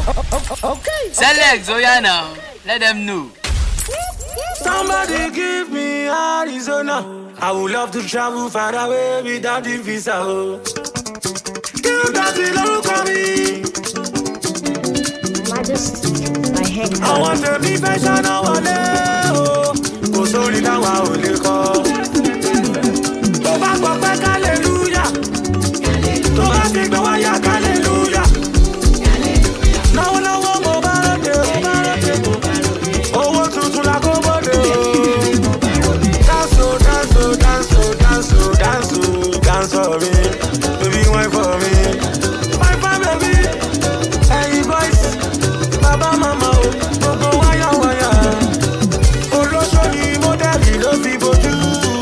Okay. Select Zoyana. Let them know. Somebody give me Arizona. I would love to travel far away without the visa. Still doesn't look at me. Majesty, my head. I want to be fashion oh. Go sorry now I only call. Go back, hallelujah. Go back, take the wire, hallelujah. Now, go back, oh, what to la go back. Dance for me, baby, wine for me. Wine for baby. Hey boys, baba mama, go wire. Olosho ni modeli lo fi boju.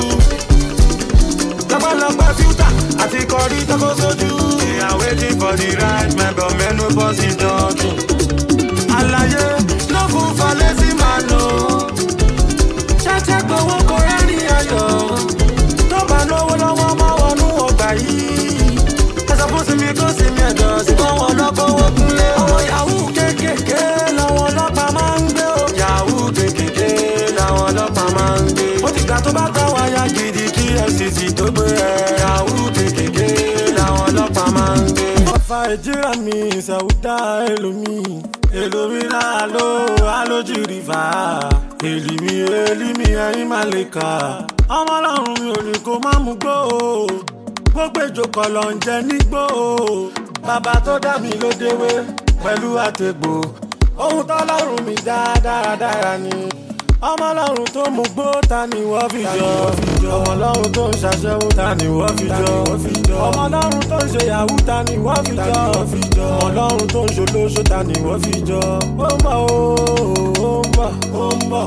Lapa filter, ati kori tako soju. They are waiting for the right man, but men no boss is nothing. Alaye, no fool for lazy man, no. Check go walk around ayo. Toba no lọ́wọ́ ma wọnú ọgbà yìí. Ẹ̀sọ́ fún sinmi kó sinmi ẹ̀dọ̀ sí fún wọn lọ́kọ́ wọ́kúnlé. Àwọn yahoo kékèké làwọn ọlọ́pàá máa ń gbé o. Yahoo kékèké làwọn ọlọ́pàá máa ń gbé. Ó ti gbà tó bá gbà wáyà gidi kí FCC tó gbé ẹ̀. Yahoo kékèké làwọn ọlọ́pàá máa ń gbé. Ọ̀fà ìjìrà mi ìṣàwùdá èlòmí láàló alójú rìfà. Èlìmí ẹ̀yìn máa lè kà. Ọmọ ọlọ́run mi ò ní kó má mú gbó o. Gbogbo ìjòkó lọ ń jẹ nígbó o. Bàbá tó dá mi ló déwé pẹ̀lú àtẹ̀gbò. Ohun tọ́lọ́run mi dá dáradára ni. Ọmọ ọlọ́run tó mú gbó ta ni wọ́n fi jọ. Ọmọ ọlọ́run tó ń ṣaṣẹ́wó ta ni wọ́n fi jọ. Ọmọ ọlọ́run tó ń ṣe yahoo ta ni wọ́n fi jọ. Ọmọ ọlọ́run tó ń ṣolóṣó ta ni wọ́n fi jọ. Ó ń bọ̀ ó ń bọ̀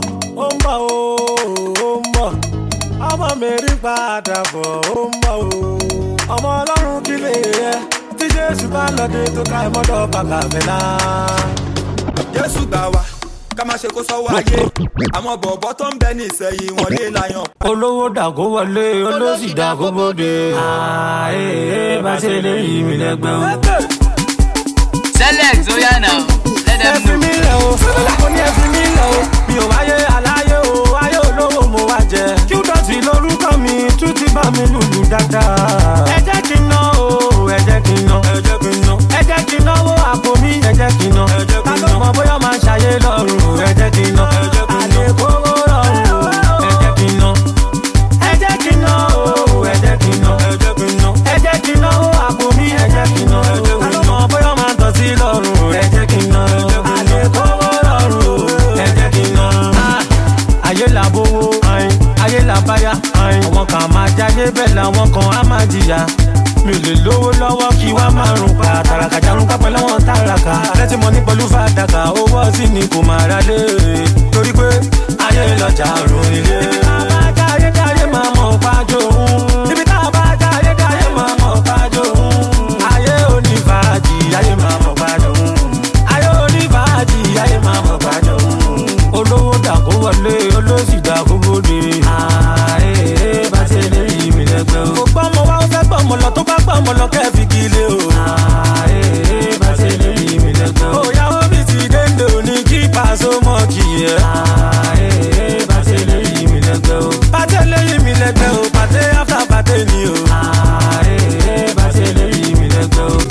ó ń bọ̀. Ọmọ mi rí padà bọ̀ ó ń bọ̀ o. Ọmọ ọlọ́run kí lè yẹ tí Jésù bá lọ́dẹ tó ká ẹmọ́dọ̀ bàbá fẹ́lá. Jésù gbà wá ká má ṣe kó sọ́wọ́ ayé. Àwọn bọ̀bọ̀ tó ń bẹ ní ìsẹ̀yìn wọn lé láyàn. Olówó dàgó wọlé olóṣì dàgó bóde. Bá ṣe lè yí mi lẹ́gbẹ́ o. Select Zoyana. Let them Ẹ̀fín mi lẹ̀ o, mo ní ẹ̀fín mi lẹ̀ o. Mi ò wáyé aláyé o, ayé olówó mo wá jẹ. Kí ó dọ̀tí lórúkọ mi, tún ti bá mi lùlù dáadáa. Ẹ jẹ́ kí n ná o, ẹ jẹ́ kí n ná. Ẹ jẹ́ kí n náwó àpò mi, ẹ jẹ́ kí n ná. Ta ló mọ bóyá máa ń ṣayé lọ́rùn, ẹ jẹ́ kí n ná. Àlè kówó lọ́rùn, ẹ jẹ́ kí n ná. Ẹ jẹ́ kí n ná o, ẹ jẹ́ kí n ná. Ẹ jẹ́ kí n náwó àpò mi, ẹ jẹ́ kí n ná. Ta ló mọ bóyá máa ń tọ́ sí lọ́rùn, ẹ jẹ́ kí n ná. Àlè kówó lọ́rùn, ẹ jẹ́ kí n ná. Ayé làbówó, ayé làbáyá. Àwọn kan máa jáyé bẹ́ẹ̀ làwọn kan á máa jìyà. Mi ò lè lówó lọ́wọ́ kí wá máa rùn pa. Tàràkà jarun kápẹ́ lọ́wọ́ tàràkà. Lẹ́tí mọ́ ní pẹ̀lú fàdákà. Owó ọtí ni kò máa ra lé. Torí pé ayé lọ́jà rùn ilé. Ibi tá a bá jáyé jáyé máa mọ̀ pájó òun. Ibi tá a bá jáyé jáyé máa mọ̀ pájó òun. Ayé onífàájì, ayé máa mọ̀ pájó òun. Ayé onífàájì, ayé máa mọ̀ pájó òun. Olówó dàgó wọlé, olóṣì dàgó bóde. Bá ṣe lè yí mi lẹ́gbẹ́ o. Kò gbọ́mọ wá ó fẹ́ gbọ́mọ lọ tó bá gbọ́mọ lọ kẹ́ẹ̀fì kí lé o. Bá ṣe lè yí mi lẹ́gbẹ́ o. Òyàwó mi ti dénde òní kí pàṣẹ mọ́ kì í yẹ. Bá ṣe lè yí mi lẹ́gbẹ́ o. Pàtẹ lè yí mi lẹ́gbẹ́ o. Pàtẹ after pàtẹ ni o. Bá ṣe lè yí mi lẹ́gbẹ́ o.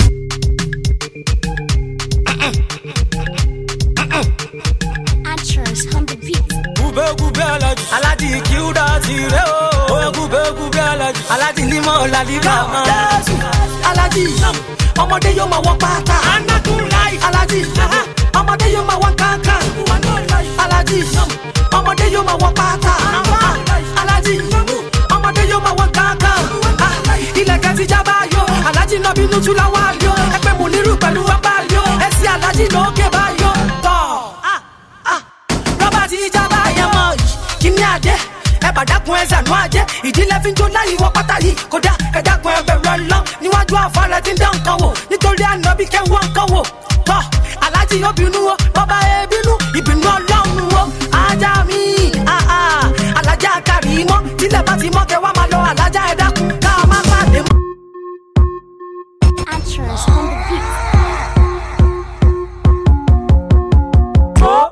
Gube Alhaji kí ó dá ti rẹ o. Gube Alhaji ní mọ́ làlíkà mọ́. Alhaji ọmọdé yóò máa wọ pátá. Alhaji ọmọdé yóò máa wọ kankan. Alhaji ọmọdé yóò máa wọ pátá. Alhaji ọmọdé yóò máa wọ kankan. Ilẹ̀kẹ̀ ti jábá yó. Alhaji náà bínú tún láwọn àlọ́. Ẹgbẹ́ mu nírú pẹ̀lú bàbá yó. Ẹsẹ̀ Alhaji lókè bá yó. Rọ́bà ti jábá yẹn mọ́ kí ni àdé. Ẹ bàdákun ẹ zànú àjẹ́. Ìdílé fi ń jó láyé wọ pátá yìí. Kódà ẹ dákun ẹ bẹ̀rù Ọlọ́run. Níwájú àfárá tí ń dán nǹkan wò. Nítorí ànábì kẹ́wọ́ nǹkan wò. Alhaji yóò bínú o. Bàbá ẹ bínú. Ìbínú Ọlọ́run o. Ajá mi. Alájà kárí mọ́. Tílẹ̀ bá ti mọ́ kẹ́ wá máa lọ. Alájà ẹ dákun ká má pàdé mọ́.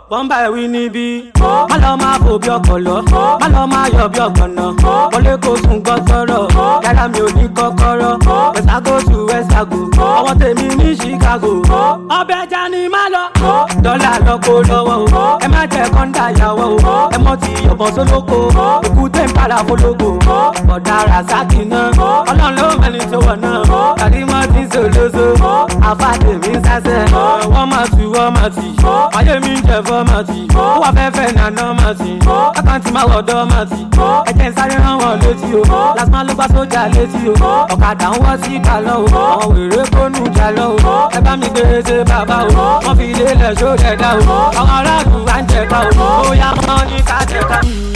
wọ́n bá ẹ̀wí níbí. má lọ máa fò bí ọpọlọ má lọ máa yọ bí ọgbọ̀nà wọlé kó sùn gbọ́ sọ̀rọ̀ yàrá mi ò ní kọ́kọ́rọ́ wẹ́sàgò tù wẹ́sàgò ọwọ́ tèmi ní Chicago. ọbẹ̀ ẹja ni má lọ dọ́là lọ́kọ́ lọ́wọ́ ẹ má jẹ́ kọ́ńdà yàwó ẹ mọ́ ti ọ̀bọ̀n sólókò èkúté ń para fólógò ọ̀dà rasaki náà ọlọ́run ló mẹ́ni tó wọ̀ náà tàbí wọ́n ti sòlóso àfàdé mi sásẹ̀ wọ́n máa tù wọ́n máa tì ayé mi ń jẹ fọ́ máa tì ó wà fẹ́fẹ́ nàná máa tì àkáǹtì máa wọ̀ dọ́ máa tì ẹ̀jẹ̀ ń sáré rán wọn létí o lásìmọ́ ló gbá sójà létí o ọ̀kadà ń wọ́ sí ìkàlọ́ o àwọn wèrè kónú jalọ́ o ẹ bá mi gbé ṣe bàbá o wọ́n fi ilé lẹ̀ ṣó dẹ̀dá o àwọn aráàlú wa ń jẹ̀ka o ó yá mọ́ ní ká jẹ̀ka.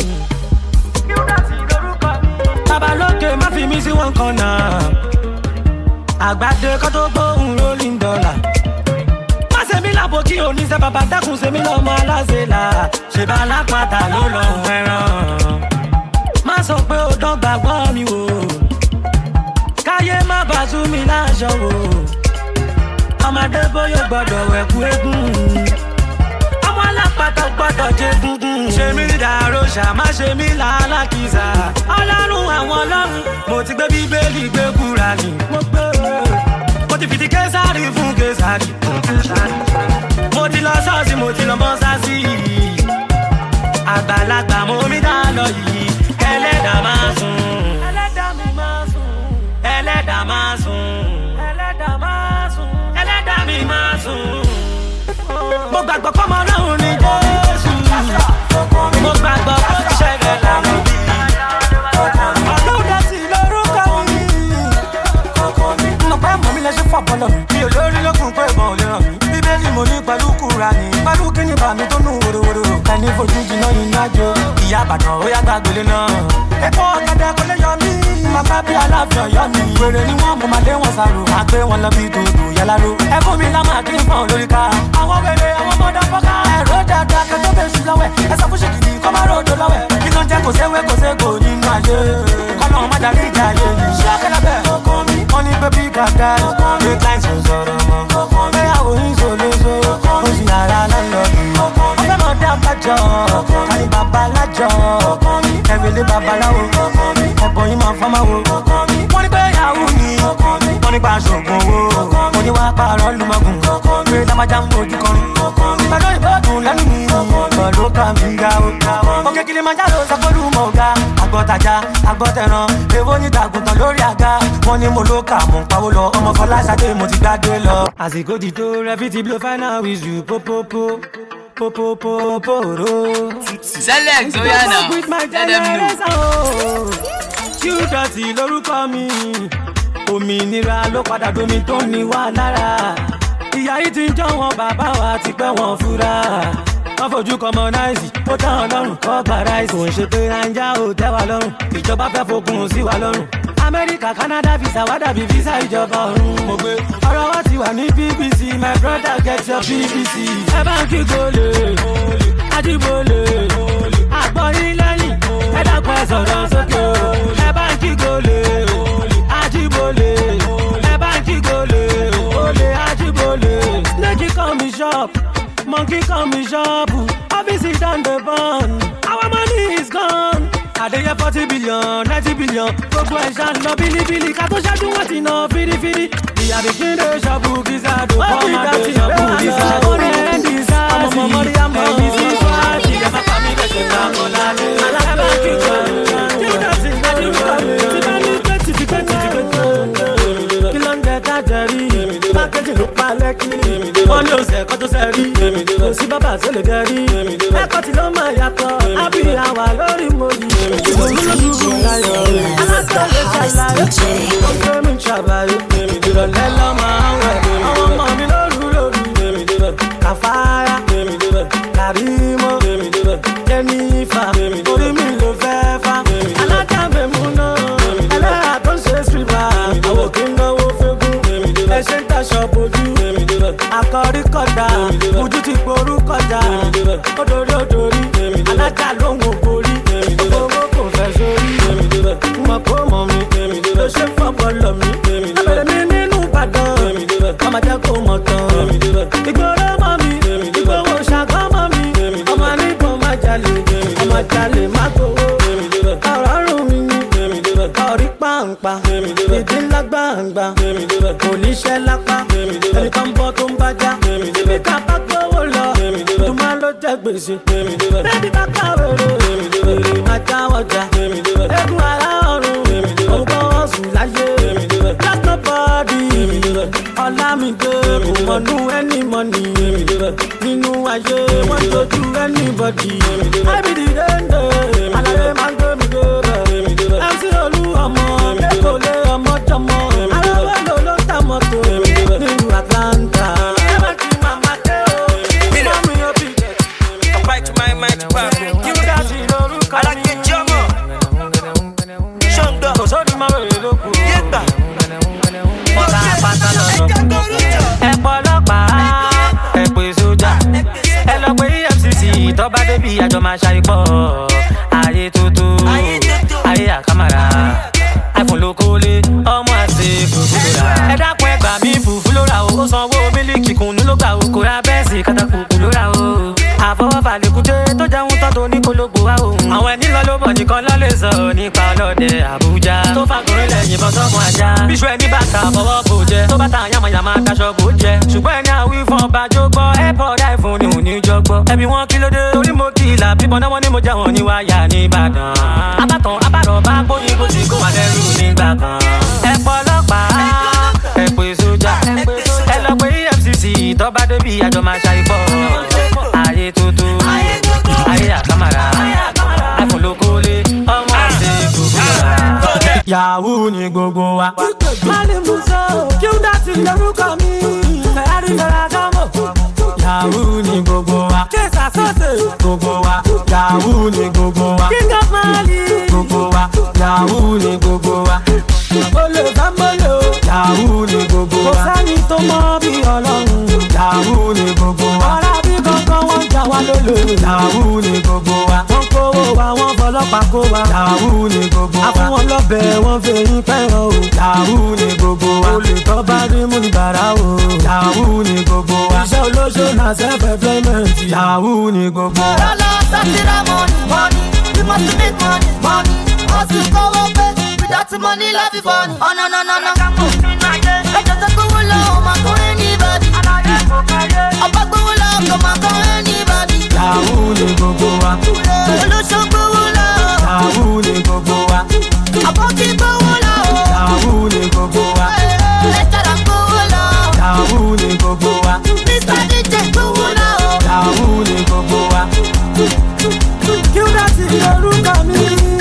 babalókè má fi mí sí wọn kan náà àgbàdo kọ́ tó gbóhùn rolling dollar má ṣe mí lábo kí oníṣẹ́ bàbá dákun ṣe mí lọ́mọ aláṣẹ là ṣèbá lápáta ló lọ́hùn ẹran má sọ pé ó dán gbàgbọ́ mi wò káyé má bàa tú mi láṣọ wò ọmọdé bóyá gbọ́dọ̀ wẹ̀kú eégún ọmọ alápàtà gbọ́dọ̀ jẹ gúngún ṣe mí dàrú ṣàmá ṣe mí làálàkìsà ọlọ́run àwọn ọlọ́run mo ti gbé bíbélì gbé Kùránì mo ti fìdí késàrì fún késàrì mo ti lọ ṣọ́ọ̀ṣì mo ti lọ mọ́ṣáṣì àgbàlagbà mo mi dá lọ yìí ẹlẹ́dàá máa sùn ẹlẹ́dàá mi máa sùn ẹlẹ́dàá máa sùn ẹlẹ́dàá máa sùn ẹlẹ́dàá mi máa sùn. mo gbàgbọ́ kọ́mọ ọlọ́run ní Jésù mo gbàgbọ́ kó ti ṣẹlẹ̀ lánàá bí ọlọ́dẹ sí lórúkọ mi. mo pẹ́ mọ̀ mi lẹ ṣe fọ́ bọ́lọ̀ mi ò lórí lókun pé ìbọn ò lè ràn mí bíbélì mo ní pẹ̀lú Kùránì pẹ̀lú kíní bàmí tó nù wòrowòro ẹni fojú jìnnà iná jó ìyá àbàdàn ó yá gbàgbélé náà ẹ̀kọ́ ọ̀gẹ̀dẹ̀ kò lè yọ mí bàbá bí Aláàfin Ọ̀yọ́ mi wèrè ni wọ́n mo máa lé wọn sàrò àgbé wọn lọ bí dòdò yáláró ẹ fún mi lámà kí n fọ́n lórí ká àwọn wèrè àwọn mọ́dà fọ́ká ẹ̀rọ dáadáa kẹtọ́ bẹ́ẹ̀ sùn lọ́wẹ̀ ẹ sọ fún ṣèkìdì kọ́ máa ròdò lọ́wẹ̀ kí ló ń jẹ́ kò séwé kò ségò nínú ayé kọ́nà má darí ìjà ayé ni ṣákẹ́lẹ́ bẹ́ẹ̀ wọ́n ní bébí gàgà great lines ò sọ̀rọ̀ mọ́ bẹ́yàwó yín ṣòléṣo ó sì ara lọ́lọ́dún ọ̀fẹ́ mọ̀ dá bàjọ́ kárí bàbá lájọ́ ẹ̀rẹ̀lé babaláwo ẹ̀bọ̀ yín máa fọ́mọ́ wo wọ́n ní pé yahoo ni wọ́n ní pa aṣọ́gun owó wọ́n ní wá pààrọ̀ lùmọ̀gùn pé lámájá ń fojú kan pẹ̀lú ìbọ̀dùn lẹ́nu mi pẹ̀lú kàmí ga o òkè Kilimanjaro sọ́kọ́lù mọ̀ ga àgbọ̀tajà àgbọ̀tẹ̀ràn èwo ní tàgùntàn lórí àga wọ́n ní mo ló kà mọ̀ ń pawó lọ ọmọ Fọláṣadé mo ti gbádé lọ. àsìkò ti tó rẹ́fí ti blow final with you pópópó popopoporo. Select oya now, let them know. Qdotty lórúkọ mi òmìnira ló padà domi tó ní wá lára ìyá yìí ti ń jọ wọn bàbá wa ti pẹ́ wọn fura wọ́n fojú kọmọnáìsì ó tán ọlọ́run kọ́ gbàrà ìsìn òun ṣe pé naija ò tẹ́ wa lọ́rùn ìjọba fẹ́ fokùn sí wa lọ́rùn Amẹ́ríkà Canada visa wá dàbí visa ìjọba ọ̀run mo gbé ọ̀rọ̀ wa ti wà ní BBC my brother get your BBC ẹ bá ń kí gòlè Ajíbólè àgbọ̀ yín lẹ́yìn ẹ dákun ẹ sọ̀rọ̀ sókè o ẹ bá ń kí gòlè Ajíbólè ẹ bá ń kí gòlè olè Ajíbólè snake come me shop monkey come me shop office don dey burn our money is gone. Adeye 40 billion, 90 billion, gbogbo ẹ̀ṣá ń lọ bílíbílí ká tó ṣáájú wọn ti ná fírífírí. Ìyá mi kí lè ṣọ́ọ̀bù visa dò fọ́ máa dé ṣọ́ọ̀bù visa. Orí ẹ̀ ń di sáàsì, ọmọ mọ́rí àmọ́ ẹ̀yìn sí fáàtì. Ìyá bàbá mi bẹ̀ ṣe ta kọ́ lálẹ́. Alábà kí n kọ́ Qdotty dájú kọ́ mi. Tí bá ní pé tìtìpé kí ló ń jẹ tájẹ rí? Pákéjì ló pa lẹ́kí. Wọ́n ní oṣù ẹ̀kọ́ tó ṣẹ́ rí. Kò sí bàbá tó lè jẹ rí. Ẹ̀kọ́ tí ló máa yàtọ̀. Àbí àwà lórí mo yìí. Kàfáyà Kàrímọ́ Jẹ́nífà orí mi ló fẹ́ fà alájàmbẹ̀mú náà ẹlẹ́yà tó ń ṣe sílvà àwọn kì í náwó fẹ́gùn ẹṣẹ́ ń taṣọ bojú akọrí kọjá ojú ti porú kọjá odori alájà lóhùn ògbórí owó kò fẹ́ sórí mọ̀ kó mọ̀ mi ló ṣe fọ́pọ̀ lọ mi abẹ́rẹ́ mi nínú Ìbàdàn ọmọ jẹ́ kó mọ̀ tán ìgboro mọ̀ mi ìgboro ṣàgọ́ mọ̀ mi oníṣẹ́ lápá ẹni tó ń bọ́ tó ń bájá ibi ká bá gbówó lọ tó máa ló jẹ́ gbèsè bẹ́ẹ̀ni bá kàwé rè ajá ọjà eégún ara ọ̀run òun kọ́ wọ́n sùn láyé just nobody ọ̀làmídé kò mọ̀nú any money nínú ayé wọ́n tójú anybody ábìdí dénde àlàyé máa ń gbé mi débẹ̀ MC Olú ọmọ lẹ́kọ̀ọ́ lé ọmọ jọmọ aláwọ̀ ló ta mọ́tò nínú Atlanta. Tọ́ba débi àjọ máa ṣàìpọ̀ ayé tuntun ayé àkàmàrà iPhone ló kólé ọmọ àti fùfú lóra. Ẹ dákun ẹ gbà mí fùfú lóra o ó sanwó mílíkì kùnú ló gbà o kò ra bẹ́ẹ̀sì kátàkùkù lóra o. Àfọwọ́fà lèkúté tó jẹun tán tó ní kólógbò wa o. Àwọn ẹni lọ ló bọ̀ nìkan lọ́ lè sọ nípa ọlọ́dẹ Àbújá tó fàgọ́rẹ́ lẹ́yìn bọ́ sọ́mọ ajá. Bíṣu ẹni bàtà fọwọ́ bò jẹ tó bàtà yàmàyàmà daṣọ bò jẹ. Ṣùgbọ́n ẹni àwí fún ọba jó gbọ́ airpod iPhone ni òní jọ gbọ́. Ẹbí wọn kí ló dé torí mo kìlà bíbọn náà wọ́n ní mo jẹ́ wọn ní wáyà ní Ìbàdàn. Abátàn abárọ̀ bá gbóyin kó ti kó wà lẹ́rù nígbà kan. Ẹ pọ̀ ọlọ́pàá ẹ pè sójà ẹ lọ pé EFCC tọ́ba débi àjọ máa ṣàìpọ̀ ayé tuntun ayé àkàmàrà iPhone ló kólé ọmọ àti gbogbo wa. Yahoo ni gbogbo wa. Mali Musa kí ó dá sí lórúkọ mi Ferrari Ferragamo. Yahoo ni gbogbo wa. Kesa sọ́ọ̀sì gbogbo wa. Yahoo ni gbogbo wa. King of Mali gbogbo wa. Yahoo ni gbogbo wa. Olè Zambolo Yahoo ni gbogbo wa. Kò sẹ́ni tó mọ̀ bí Ọlọ́run. Yahoo ni gbogbo wa. Ọ̀rá bí kankan wọ́n jà wá lólè. Yahoo ni gbogbo wa. Wọ́n kówó wa wọ́n fọlọ́pàá kó wa. Yahoo ni gbogbo wa. Àfún wọn lọ́bẹ̀ wọ́n fẹ̀yìn pẹ̀rọ o. Yahoo ni gbogbo wa. Olè tó bá rí mú ní bàrà o. Yahoo ni gbogbo wa. Iṣẹ́ olóṣó na self-employment. Yahoo ni gbogbo wa. Lọ́lọ́ sátírà money, we must make money. Hustle kówó pé, without money love is funny. Oh no. Ẹjọ́ tó gbówó lọ, ó máa kó anybody. Ọba gbówó lọ, kò máa kó anybody. Yahoo ni gbogbo wa. Olóṣó gbówó lọ. Yahoo ni gbogbo wa. Àbọ̀kí gbówó lọ. Yahoo ni gbogbo wa. Lẹ́tàrà gbówó lọ. Yahoo ni gbogbo wa. Mr. DJ gbówó lọ. Yahoo ni gbogbo wa. Kí ó dá sí lórúkọ mi.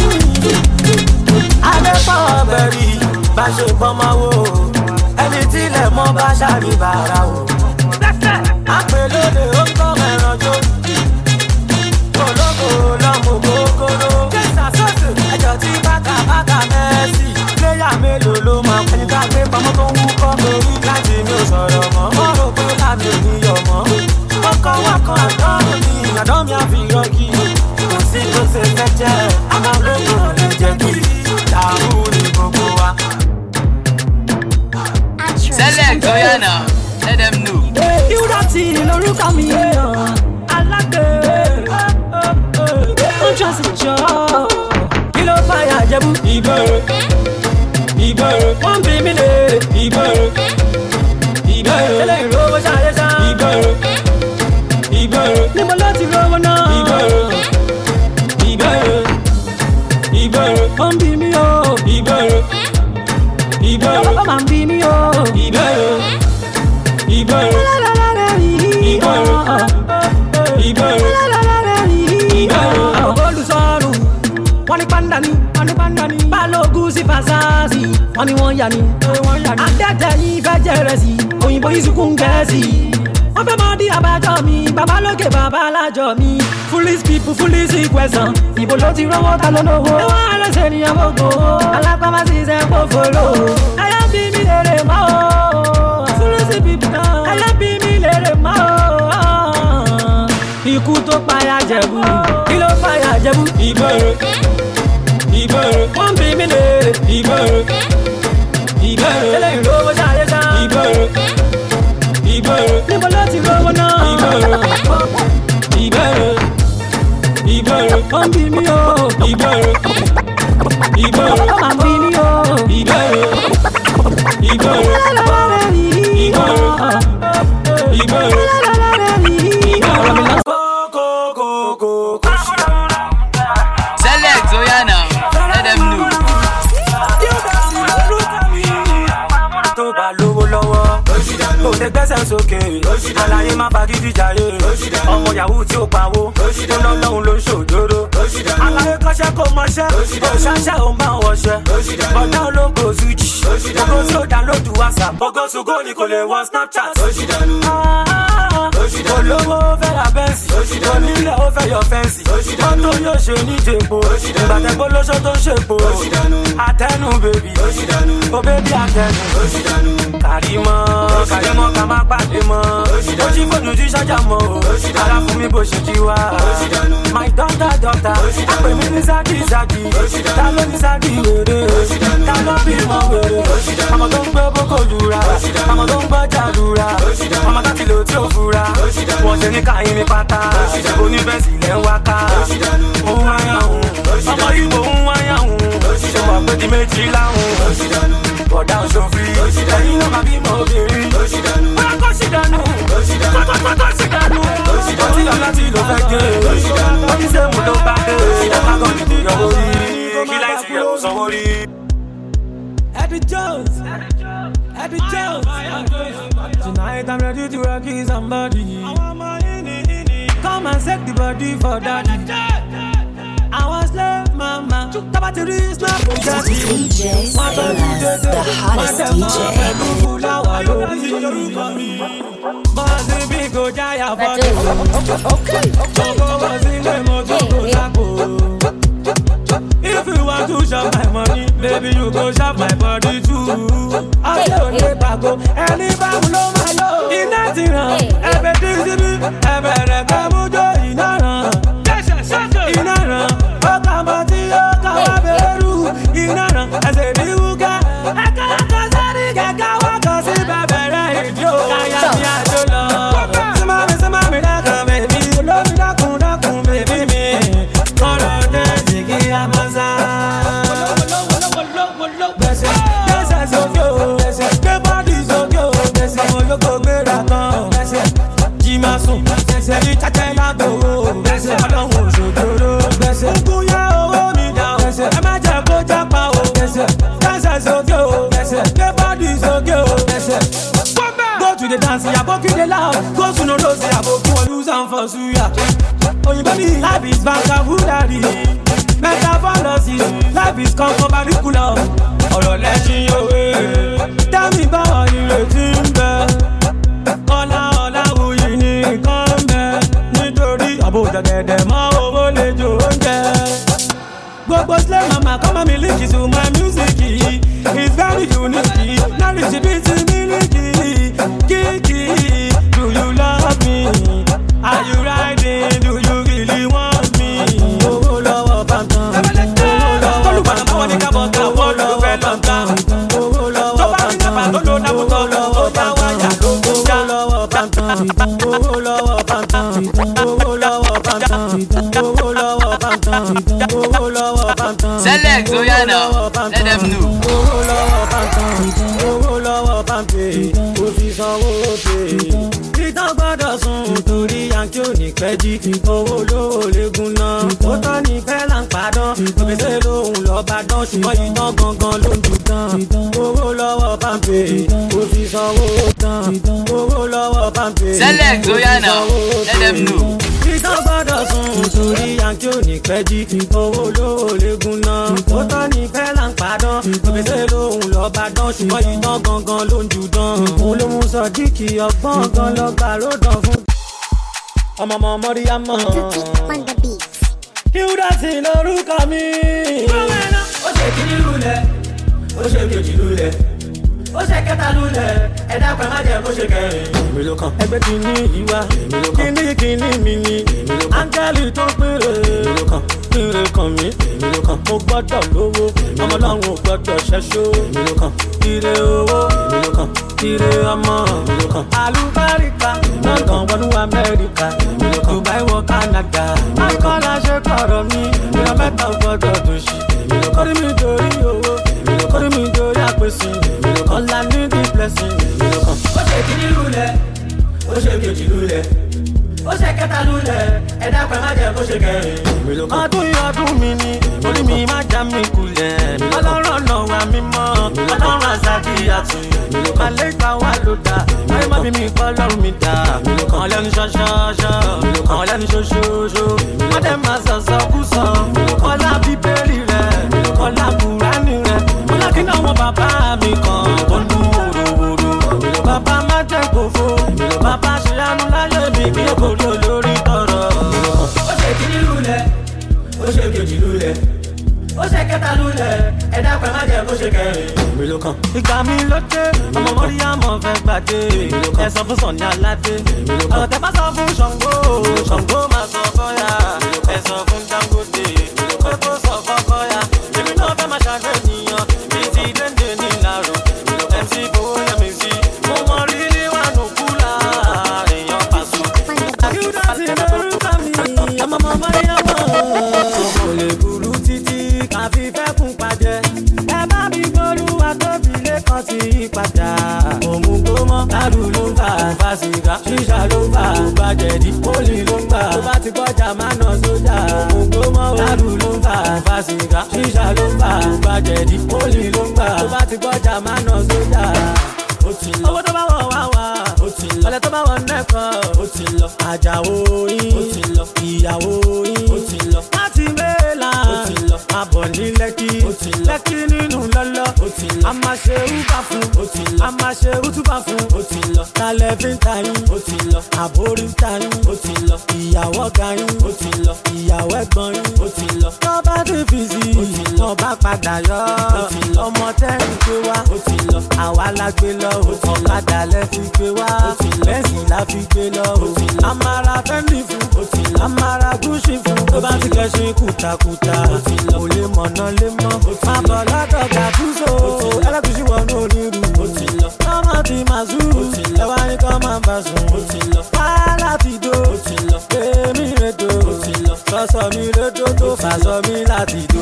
Adépọ̀ bẹ̀rì bá ṣe gbọ́mọ wo. Ẹni tí ilẹ̀ mọ́ bá ṣàrí bàrà o. Àpè lóde ó ń kọ́ ẹran jó. Ológo lọ́mú kókóró. Kẹ́sà sọ́ọ̀sì ẹjọ́ tí bákà Mẹ́sì. Pléyà mélòó ló máa kú? Ẹni ká gbé pamọ́ tó ń wúkọ́ torí láti mi ò sọ̀rọ̀ mọ́. Wọ́n rò pé láti ò ní yọ̀ mọ́. Ọkọ̀ wákọ̀ àdán mi, àdán mi àfi yọ̀kì. Kò sí tó ṣe fẹ́ jẹ́, àwọn ológo lè jẹ́ kí. Yahoo ni gbogbo wa. Select Oyana, let them know. Kí ó dá sí lórúkọ mi alágbè. Ó jọ sí jọ. Kí ló fàyà Jẹ̀bú? Ìbẹ̀rù. Wọ́n bí mi lè. Ìbẹ̀rù. Eléyìí rówó ṣàyẹ̀ ṣá. Ìbẹ̀rù. Níbo ló ti rówó náà? Ìbẹ̀rù. Wọ́n bí mi o. Ìbẹ̀rù. Ọkọ̀ máa ń bí mi o. Ìbẹ̀rù. Olùsọ̀rù wọ́n ní pàǹdà ni Balógun sí Fàṣásì wọ́n ní wọ́n yà ni. Adẹ́tẹ̀ yìí fẹ́ jẹrẹ sí òyìnbó yìí sunkún gẹ̀ẹ́sì. Wọ́n fẹ́ mọ di àbájọ mi bàbá lókè bàbá alájọ mi. Foolish people foolish question ìbò ló ti rówó ta ló lówó. Ẹ̀wọ̀n ẹlẹ́sẹ̀ ni àbógo alápámá sì ṣe ń pòfòlò. Ayé bí mi lèrè mọ́ o. Foolish people náà ayé bí mi lèrè mọ́ o. Ikú tó payà Jẹ̀bú kí ló payà Jẹ̀bú? Ìbẹ̀rù. Wọ́n bí mi lèrè. Ìbẹ̀rù. Eléyìí rówó ṣàyẹ̀ ṣá. Ìbẹ̀rù. Níbo ló ti rówó náà? Ìbẹ̀rù. Wọ́n bí mi o. Ìbẹ̀rù. Ọkọ̀ máa ń bí mi o. Ìbẹ̀rù. òkè. Àlàyé má fa gidi jàre. Ọmọ yahoo tí ó pawó. Ó ná lọ́hùn ló ń ṣòjóró. Àlàyé kọ́ṣẹ́ kó mọṣẹ́. Òṣàṣẹ́ ò ń bá wọṣẹ́. Bọ̀dá ológo Suji. Ògo tí ó download WhatsApp. Ògo Sugo ni kò lè wọ Snapchat. Olówó fẹ́ ra bẹ́ǹsì. Onílẹ̀ ó fẹ́ yọ fẹ́ǹsì. Mọ́tò yóò ṣe ní jèpo. Ìgbàtẹ́gbó lóṣó tó ń ṣèpo. Àtẹnu bèbí. Ó bébí àtẹnu. Kàrímọ́ ká má pàdé mọ́. Ó jí fóònù tí ṣájà mọ́ o. Ara fún mi bó ṣe jí wá. My doctor. Àpè mi ní Zaki. Ta ló ní Zaki wèrè? Ta ló bímọ wèrè? Ọmọ tó ń gbé bókò lura. Ọmọ tó ń gbọ́jà lura. Ọmọ láti lò tí ó fura. Wọ́n ṣe ní káyín ní pátá. Oníbẹ̀sì lẹ́ ń wáká. Òun wáyà òun. Ọmọ Ìgbò ń wáyà òun. Ṣé wà pé di méjì láhùn? Bọ̀dá òṣòfin. Ẹ̀yin náà máa bímọ obìnrin. Wọ́n kọ́ sí dànù. Kọ́ sí dànù. Ọtí ọ̀la tí ló fẹ́ gé. Ọtí sẹ́mu ló bá dé. Àgọ́ ni kò yọ orí. Kí láì sí ẹ̀kọ́ sanwó rí. Eddie Jones. Tonight I'm ready to rock somebody. Come and set the body for daddy. I was slave mama. Tabatiri is not daddy. DJ Silas, the hottest DJ. If you want to shop my money, baby, you go shop my body too. I'll tell you, Paco, anybody know my love. In that everything is me, every camujo in a run. In a run, Okamati, Okamaberu, in a run, as a new guy. I can't walk, I see Babera, Joe, I am Yadolo. Samami, baby, love me, baby, me. Go to the dance, ya boki the loud. Go to no rose, ya boki one use and for suya. Oh, you baby, life is Vancavudari. Metaphology, life is concomitant. Ọ̀rọ̀ lẹ́sìn òwe, tẹ́mi báwo ni retí ń bẹ? Ọlá wuyì ní nǹkan ń bẹ. Nítorí àbójà dẹ̀dẹ̀ mọ́ owó lè jò oúnjẹ. Gbogbo slave mama come and miliki to my music. It's very unique. Now it's a bit miliki. Kiki, do you love me? Are you riding? Do you really want me? Oh, lọ́wọ́ pàǹtàn. Olùbàdàn báwọn ní kábọ̀ ká wọ́n lọ fẹ́ lọ́ntàn. Tó bá rí nàbà tó lò lábùkọ́ lọ́wọ́ bá wáyà ló ń já. Lọ́wọ́ pàǹtàn. Owó lọ́wọ́ pàǹtàn. Owó lọ́wọ́ pàǹtàn. Owó lọ́wọ́ pàǹtàn. Owó lọ́wọ́ pàǹtàn. Select, oh yeah now, let them know. Owó lọ́wọ́ pàǹtàn. Owó lọ́wọ́ pàǹtàn. Ó fi sanwó pè. Ìtàn gbọ́dọ̀ sùn torí yankí ò ní pẹ́ jí. Owó lówó léegun náà. Ó tán ní fẹ́ là ń padàn. Òbèsè lòun lọ bá dán. Ṣùgbọ́n ìtàn gangan ló ń dùn tán. Owó lọ́wọ́ pàǹpẹ́. Ó fi sanwó tán. Owó lọ́wọ́ pàǹpẹ́. Select, oh yeah now, let them know. Ìtàn gbọ́dọ̀ sùn torí yankí ò ní pẹ́ jí. Owó lówó léegun náà. Ó tán ní fẹ́ là ń padàn. Òbèsè lòun lọ bá dán. Ṣùgbọ́n ìtàn gangan ló ń dùn tán. Òun ló mú Sọ̀díkì ọgbọ́n gan lọ́gbà ló dán fún. Ọmọ Mọ́ríyámọ̀. Hilda lórúkọ mi. Ó ṣe kìíní lulẹ̀, ó ṣe kejì lulẹ̀, ó ṣe kẹta lulẹ̀, ẹ̀dá kan má jẹ́ kó ṣe kẹrin. Èmi ló kàn. Ẹgbẹ́ kìíní ìwà, kìíní mi ni. Áńgẹ́lì tó péré, péré kan mi. Mo gbọ́dọ̀ lówó, ọmọ Ọlọ́run ò gbọ́dọ̀ ṣẹ́ṣó. Ire owó, ire ọmọ. Àlùbáríkà, London wọnú Amẹ́ríkà. Dubai wọ Canada. Akọ́lá ṣe kọ̀rọ̀ mi, ìran mẹ́ta ò gbọ́dọ̀ tó ṣì. Kórí mi dorí owó, kórí mi dorí àpèsè. Ọ̀la ní the blessing. Ó ṣe kìíní lulẹ̀, ó ṣe kejì lulẹ̀, ó ṣe kẹta lulẹ̀, ẹ̀dá kan má jẹ́ kó ṣe kẹrin. Ọdún yìí ọdún mi ni, orí mi má já mi kulẹ̀. Ọlọ́run ọ̀nà wa mímọ́, Ọlọ́run àzàkì àtúnyẹ̀. Màlẹ́kà wà ló dá. Ayé má bí mi kọ́ lọ́rùn mi dá. Àwọn lẹ́nu ṣọ́ṣọ́ṣọ́, àwọn lẹ́nu ṣoṣooṣo. Wọ́n dẹ̀ máa sọ̀sọ̀ kú sọ. Ọlá bíbélì rẹ̀, ọlá Kùránì rẹ̀. Ọlá kí náà wọn bàbá mi kan tó ń dún wòròwòrò. Bàbá má jẹ́ kófó. Bàbá ṣe àánú láyé mi kí ó borí olórí tọrọ. Ó ṣe kíní lulẹ̀, ó ṣe kejì lulẹ̀, ó ṣe kẹta lulẹ̀, ẹ̀dá pẹ̀ má jẹ́ kó ṣe kẹrin. Ìgbà mi ló dé, ọmọ mọ́rí àmọ́ fẹ́ gbàdé. Ẹ sọ fún Sọ̀ni Aládé. Ọ̀rọ̀ tẹ bá sọ fún Ṣàngó, Ṣàngó máa sọ fọ́yà. Ẹ sọ fún Dangote, pé kó sọ fọ́kọ́yà. Èmi náà fẹ́ máa ṣàgbé ènìyàn, bíi ti Déndé ní Ìlàrọ̀. MC Fowóyẹmísí, mo mọ rírì wà nù kúlà, èèyàn pàṣọ. Àkíúdà ti lórúkọ mi, ọmọ mọ́rí àmọ́. Ọmọ lè burú títí, kàfi fẹ́ kún pàjẹ́. Ẹ bá mi gbólúwa tóbi lẹ́kàn sí ìpadà. Òmùgó mọ́, lálù ló ń fà, fásigá. Ṣíṣà ló ń fà, gbàjẹ̀dí. Pólì ló ń gbà, tó bá ti gbọ́jà máa nà sójà. Òmùgó mọ́, lálù ló ń fà, fásigá. Ṣíṣà ló ń fà, gbàjẹ̀dí. Pólì ló ń gbà, tó bá ti gbọ́jà máa nà sójà. Owó tó bá wọ̀ wá wá, ọ̀lẹ tó bá wọ̀ nẹ́kọ̀ọ́. Àjàwó yín, ìyàwó yín, láti mẹ́la, àbọ̀ ní Lẹ́kì, Lẹ́kì nínú lọ́lọ́. A máa ṣe rúbà fún, a máa ṣe rútúbà fún. Talẹ̀ fi ń ta yín, àbórí ń ta yín. Ìyàwó ọ̀gá yín, ìyàwó ẹ̀gbọ́n yín. Tó bá ti fi sí, tó bá padà yọ. Ọmọ tẹ́yìn gbé wá, àwa la gbé lọ. Ọ̀kadà lẹ fi gbé wá, bẹ́ẹ̀sì la fi gbé lọ. Amara fẹ́ndì fún, amara gúúsì fún. Tó bá ti kẹ́sìn kùtàkùtà, kò lè mọ̀nà lé mọ́. Má bọ̀ lọ́dọ̀ Gàdúsò, ẹlẹ́gùsì wọnú onírú. Tọ́mọ ti máa zú, ẹwà ní kọ́ máa bá sùn. Wàhálà ti dó, èmi rètò. Sọ́sọ́ mi rédò tó fàṣọ mi láti dó.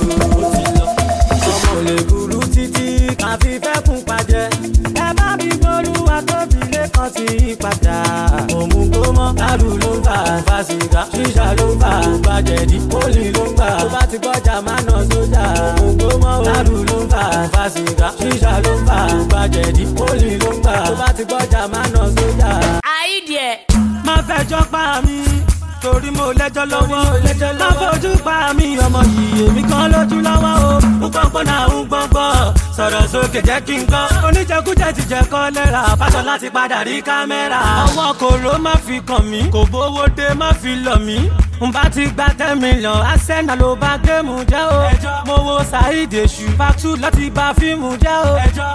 Ọmọ lè burú títí, kàfi fẹ́ kún pàjẹ́. Ẹ bá mi gbólúwa tóbi lẹ́kàn sí ìpadà. Òmùgó mọ́, lálù ló ń fà, fásigá. Ṣíṣà ló ń fà, gbàjẹ̀dí. Pólì ló ń gbà, tó bá ti gbọ́jà máa nà sójà. Òmùgó mọ́, lálù ló ń fà, fásigá. Ṣíṣà ló ń fà, gbàjẹ̀dí. Pólì ló ń gbà, tó bá ti gbọ́jà máa nà sójà. Àìdíẹ̀. Má fẹjọ́ pa mí, torí mo lẹ́jọ́ lọ́wọ́. Má fojú pa mí, ọmọ yìí èmi kan lójú lọ́wọ́ o. Ń pọ́npọ́n náà ń gbọ́ngbọ́n, sọ̀rọ̀ sókè jẹ́ kí n gbọ́. Oníjẹkújẹ ti jẹ kọ́lẹ́rà, fáṣọ láti padà rí kámẹ́rà. Ọwọ́ kòró má fi kàn mí, kò bówó dé má fi lọ̀ mí. N bá ti gba 10 million, Arsenal ló bá géèmù jẹ́ o. Mo wo Saheed Èṣù, Part 2 láti bá fíìmù jẹ́ o.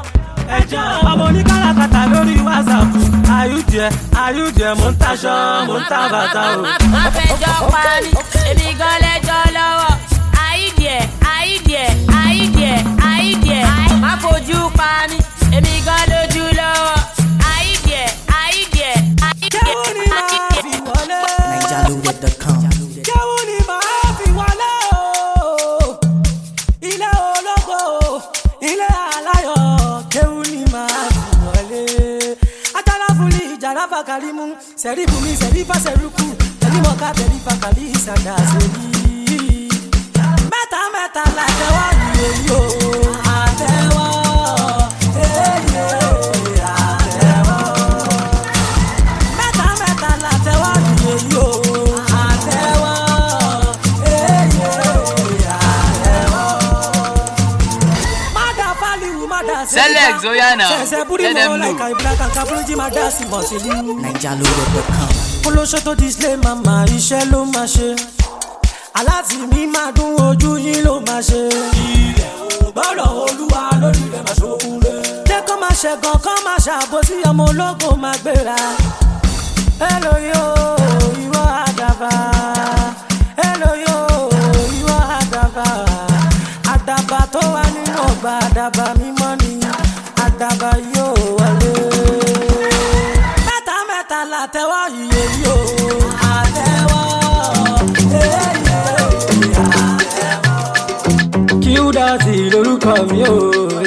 Ọmọ oníkàràkàtà lórí WhatsApp. Ayúdìẹ, mo ń taṣọ, mo ń ta bàtà o. Má fẹjọ́ pa mí, èmi gan lẹ́jọ́ lọ́wọ́. Àìdíẹ̀. Má fojú pa mí, èmi gan lójú lọ́wọ́. Àìdíẹ̀. Jẹ́wọ́ ni màá fi wọlé. NigerLoaded.com. Jẹ́wọ́ ni màá fi wọlé o. Ilé ológo, ilé aláyọ̀. Jẹ́wọ́ ni màá fi wọlé. Ajala fúli ìjàrá fàkàrímù. Sẹ̀rí bùnmi, sẹ̀rí fàṣẹ̀rùkù. Tẹ̀lé mọ̀ká, tẹ̀lé fàkàrí ìsàdà sẹ́yìn. Mẹ́ta làtẹ̀wọ́ yìí o. Àtẹ̀wọ́, àtẹ̀wọ́. Mẹ́ta làtẹ̀wọ́ yìí o. Àtẹ̀wọ́, àtẹ̀wọ́. Mada faliwu, mada sẹ́yìn. Select Zoyana. Sẹ̀sẹ̀ búrí Let them mọ́ know. láìka ìbúra kan búrújí máa dá sí mọ̀ sí ní. NigerLoaded.com. Olóṣó tó display màmá iṣẹ́ ló máa ṣe. Aláti mi máa dún ojú yín ló máa ṣe. Ilẹ̀ ò gbọ́dọ̀ Olúwa lórí rẹ̀ máa ṣokùn rẹ̀. Jẹ́ kó máa ṣẹ̀gàn kó máa ṣàbòsí ọmọ ológun máa gbéra. Hello yo, ìwọ àdàbà. Hello yo, ìwọ àdàbà. Àdàbà tó wà nínú ọgbà àdàbà mímọ́ ni. Àdàbà yóò wọlé. Mẹ́ta látẹ̀wọ́ yìí yóò. Àtẹ̀wọ́. Qdotty lórúkọ mi o.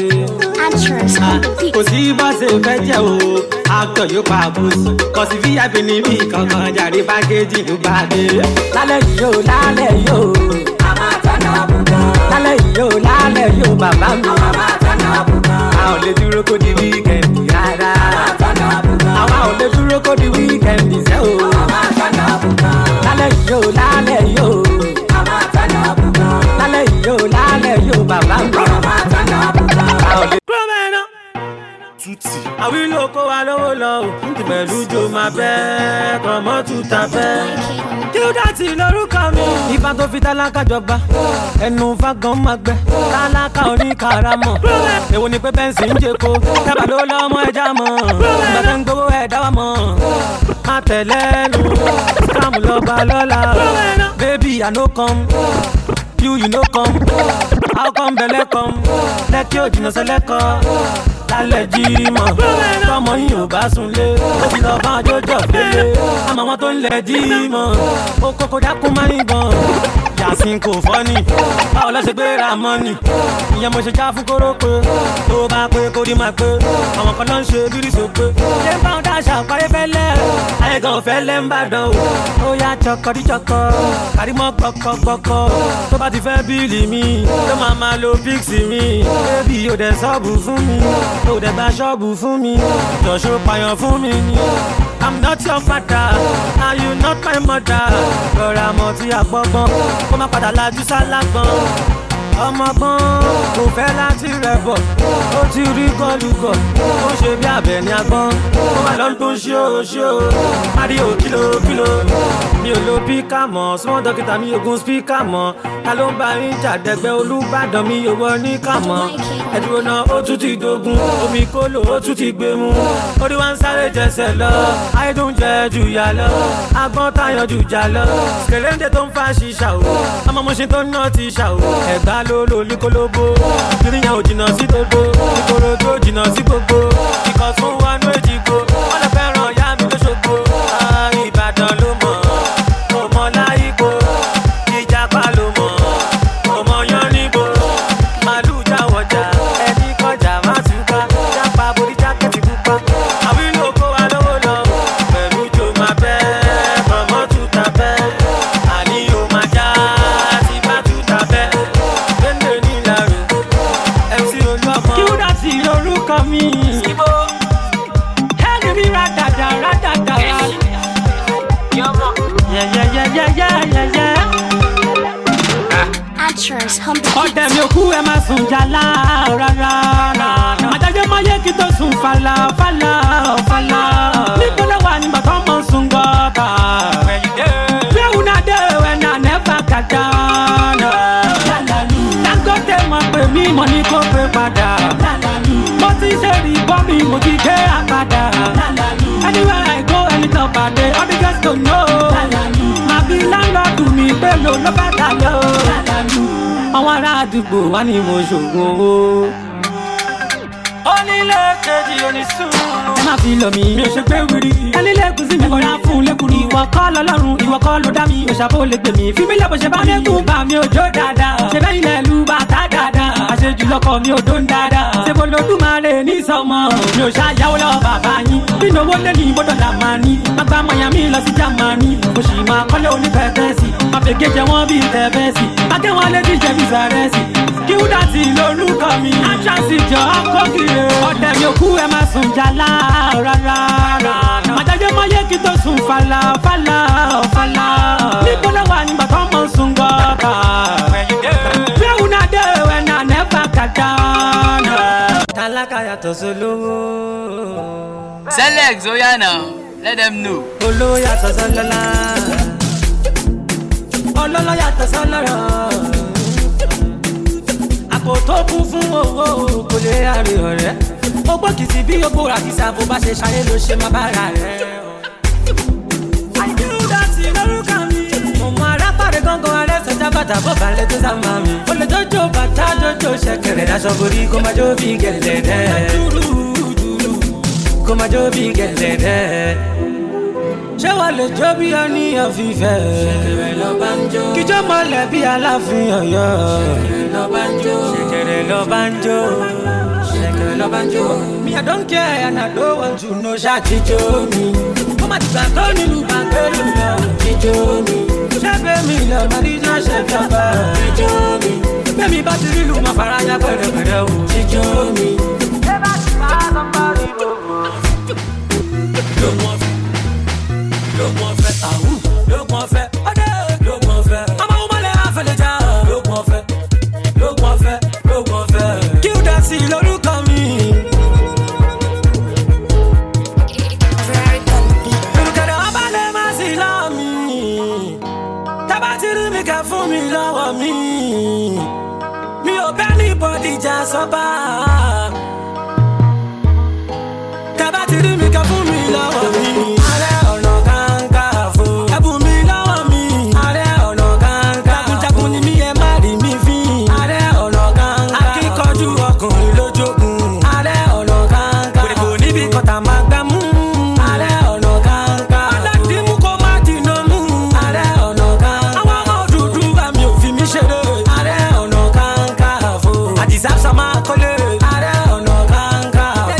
Kò sí bá ṣe fẹ́ jẹ́ o, actor yóò pa àbòsí. Kò sí VIP níbí kankan jàre pákéjì ló bá dé. Lálẹ́ yìí o, a máa tọ́nà àbùkà. Lálẹ́ yìí o, bàbá mi. A máa tọ́nà àbùkà. ò lè dúró kó di wíkẹ̀ndì rárá. Àwa ò lè dúró kó di wíkẹ̀ndì sẹ́ o. Lálẹ́ yìí o, lálẹ́ yìí o. Lálẹ́ yìí o, lálẹ́ yìí o, bàbá mi. A ò lè dúró bẹ́ẹ̀ náà. Tutti. Àwí ló kó wa lówó lọ o. Pẹ̀lú jo máa bẹ́ kọ̀mọ́ tuta bẹ́. Kí ó dàtí lórúkọ mi. Ìbá tó fi tálákà jọba. Ẹnu fagan máa gbẹ. Tálákà oníkàràmọ̀. Èwo ni pé bẹ́ǹsì ń jẹ́ ko. Tábà ló lọ́mọ ẹja mọ̀. Ìgbà tó ń gbowó ẹ̀dá wa mọ̀. Má tẹ̀lé nu. Sáàmù lọ́ba lọ́la. Baby, I no come. You no come. How come belle come? Lẹ́kí òjìnà sẹ́lẹ̀kọ́. Lálẹ́ jímọ̀ tọmọ yìí ò bá sunlé àti lọ bá jọjọ délé àmọ́ wọn tó ń lẹ̀ jímọ̀ ó kókó dákún máa ń gan Yasin kò fọ́nì báwo lọ́sẹ̀ gbé ra mọ́nì ìyẹn mo ṣe já fún kórópè tó bá pé kó rí máa pé àwọn kan ló ń ṣe bírí sópé ṣé ń bá wọn dáṣà parí fẹ́lẹ́ ayé gan fẹ́lẹ́ ń bàdàn o ó yá chọkọdíchọkọ kàrímọ́ gbọkọgbọkọ tó bá ti fẹ́ bíìlì mi ló máa lo píksì mi bébì ò dẹ̀ sọ́ọ̀bù fún mi ó dẹ̀ gba ṣọ́ọ̀bù fún mi jọ̀ṣọ́ pààyàn fún mi ni. I'm not your father, and you not my mother. Rọra mọ̀ tí a gbọ́gbọ́n, kó má padà lajú sálágbọ́n. Ọmọgbọ́n kò fẹ́ láti rẹ̀ bọ̀, ó ti rí gọ́lùgọ̀, ó ṣe bí abẹ ní agbọ́n. Ó máa lọ ń gbọ́n ṣíò. Mario kílò. Mi ò lo píkà mọ́, small dókítà mi ogun spíkà mọ́. Ta ló ń bá yín jàdẹ́gbẹ́ Olúbàdàn mi ò wọ ní kàmọ́. Ẹ̀dùn náà ó tún ti dogun, omi kólò ó tún ti gbé mu. Orí wa ń sáré jẹsẹ̀ lọ, ayédùn jẹ jù yà lọ. Agbọ́n tayọ̀ jù jà lọ. Kèléńdé tó ń fa ṣíṣà o, ọmọ mo ṣe tó ń ná ti ṣà o. Ẹ̀gbá lolo líkólóbó, ìrìyàn ò jìnnà sí gbogbo. Ìkòrò tó jìnnà sí gbogbo. Ìkọ̀ tún wà ní èjìgbò, wọ́n lè fẹ́ràn ìyá mi lóṣogbo. Ìbàdàn ló mọ̀, kò mọ̀ láyípo. Ìjàpá ló mọ̀, kò mọ̀ yán níbo. Màlúù jáwọ̀jà, ẹni kọjá má túká. Jápa borí jákẹ́tì pupa. Àwí ló kó wa lówó lọ, pẹ̀lú jo máa bẹ́, kọ̀mọ́ tuta bẹ́. Àní yóò máa já, tí bá tuta bẹ́. Gbẹ́ndé ní ìlàrú, MC Olúọmọ. Kí ó dà sí lórúkọ mi. Ẹni mi rádàdà. Yeah. Actress, humble. Ọ̀dẹ̀ mi ò kú ẹ máa sùn jàlá rárá. Àjàjẹ́ máa yẹ kí tó sùn fàlà. Níbo ló wà nígbà tó mọ̀ sùn gọ́ta? Bí ewu náà dé ẹ̀wẹ̀ náà nẹ́fà kàdá. Dangote mọ̀ pé mi mọ̀ ní kó pé padà. Mo ti ṣe rí bọ́mì, mo ti dé àpàdà. Anywhere I go, anytime pàdé, all the girls don't know. Màbí láńlọ́ọ̀dù mi pé lò ló fẹ́ dà lọ. Àwọn ará àdúgbò wá ní mo ṣògùn owó. Onílé kejì onísùúrù. Ẹ má fi lọ mi, mi ò ṣe pé wíri. Ẹnílé kùsì mi kọ̀ọ̀rá fún lẹ́kùrú. Ìwọ kọ́ lọ́lọ́run, ìwọ kọ́ ló dá mi. Òṣàbò lè gbè mí, fi mí lẹ́bọ̀ ṣe bá lẹ́kùn bá mi ò jó dáadáa. Ṣé bẹ́yìn lẹ̀ lu bàtà dáadáa? Àṣejù lọkọ̀ mi ò dún dáadáa. Ṣé mo lo dúmarè ní sọmọ? Mi ò ṣàyàwó lọ bàbá yín. Bínú owó lé ní gbọ́dọ̀ là máa ní. Má gbá Miami lọ sí Jámánì. Mo sì máa kọ́lé onípẹ̀tẹ́sì. Má fèké jẹ wọ́n bíi tẹ̀fẹ́sì. Má gé wọn létí jẹ bí sàrẹ́sì. Kí ó dà sí lórúkọ mi. Àṣàṣì jọ ọkọ̀ kiri. Ọ̀dẹ̀ mi ò kú ẹ máa sùn jàlá rárá. Àjàjẹ́ máa yẹ kí tó sùn fàlà. Níbo ló wà nígbà tó mọ̀ sùn gọ́ta? Bí ewu náà dé ẹ̀wẹ̀ náà nẹ́fà kàdá. Tálákà yàtọ̀ sólówó. Select Zoyana, let them know. Olówó yàtọ̀ sọ́lọ́lá. Ọlọ́lọ́ yàtọ̀ sọ́lọ́rọ̀. Àpò tó kún fún owó kò lè ráre ọ̀rẹ́. Ó gbókìtì bí ó gbóra kìsà bó bá ṣe ṣayé ló ṣe máa bára rẹ̀. Àìdúró ti lórúkọ mi. Mo mọ arápàdé gángan arẹ́sọ̀ jábàtà bó balẹ̀ tó sá máa mi. Olè jójó bàtà jójó ṣẹ̀kẹ̀rẹ̀ dáṣọ borí kó má jó bí gẹ̀lẹ́dẹ́. Kó má jó bí gẹ̀lẹ́dẹ́. Ṣé wàá lè jó bí ọ ní ọ̀fìfẹ́? Ṣẹ̀kẹ̀rẹ̀ lọ bá ń jó. Kíjọ́ mọ́lẹ̀ bí Aláàfin Ọ̀yọ́. Ṣẹ̀kẹ̀rẹ̀ lọ bá ń jó. Ṣẹ̀kẹ̀rẹ̀ lọ bá ń jó. Ṣẹ̀kẹ̀rẹ̀ lọ bá ń jó. Me I don't care and I don't want to know ṣáàtìjó mi. Ó má ti gbà tó nílùú bàgbélé lọ. Jíjó mi. Ṣẹ́fẹ̀ mi lọ màdíjà ṣẹ́fẹ̀ ọba. Jíjó mi. Bẹ́ẹ̀mi bá ti rí ìlú máa fara ya pẹ̀rẹ̀pẹ̀rẹ̀ o. Jíjó mi. lóògùn ọ̀fẹ́ àwù lóògùn ọ̀fẹ́ ọdẹ lóògùn ọ̀fẹ́ ọmọ ọmọlẹ àfẹlẹjà lóògùn ọ̀fẹ́ lóògùn ọ̀fẹ́ lóògùn ọ̀fẹ́ kí ó dá sí lórúkọ mi. olùkẹ́dẹ̀ ọba lè má sí lọ́wọ́ mi tábà tí rí mi kẹ́ fún mi lọ́wọ́ mi mi ò bẹ́ ní bọ́dì jà sọ́ba tábà tí rí mi kẹ́ fún mi lọ́wọ́ mi. Ààrẹ Ọ̀nà Kakanfò ẹ̀bùn mi lọ́wọ́ mi. Ààrẹ Ọ̀nà Kakanfò jagunjagun ni mí ẹ má rí mi fín. Ààrẹ Ọ̀nà Kakanfò akíkanjú ọkùnrin lójókun. Ààrẹ Ọ̀nà Kakanfò wèrè kò níbi kọta máa gbá mú. Ààrẹ Ọ̀nà Kakanfò aládìmú kó má dìnnà mú. Ààrẹ Ọ̀nà Kakanfò àwọn ọmọ dúdú bá mi ò fi mí ṣeré. Ààrẹ Ọ̀nà Kakanfò àdìsá sàmà kọ́lé. Ààrẹ Ọ̀nà Kakanfò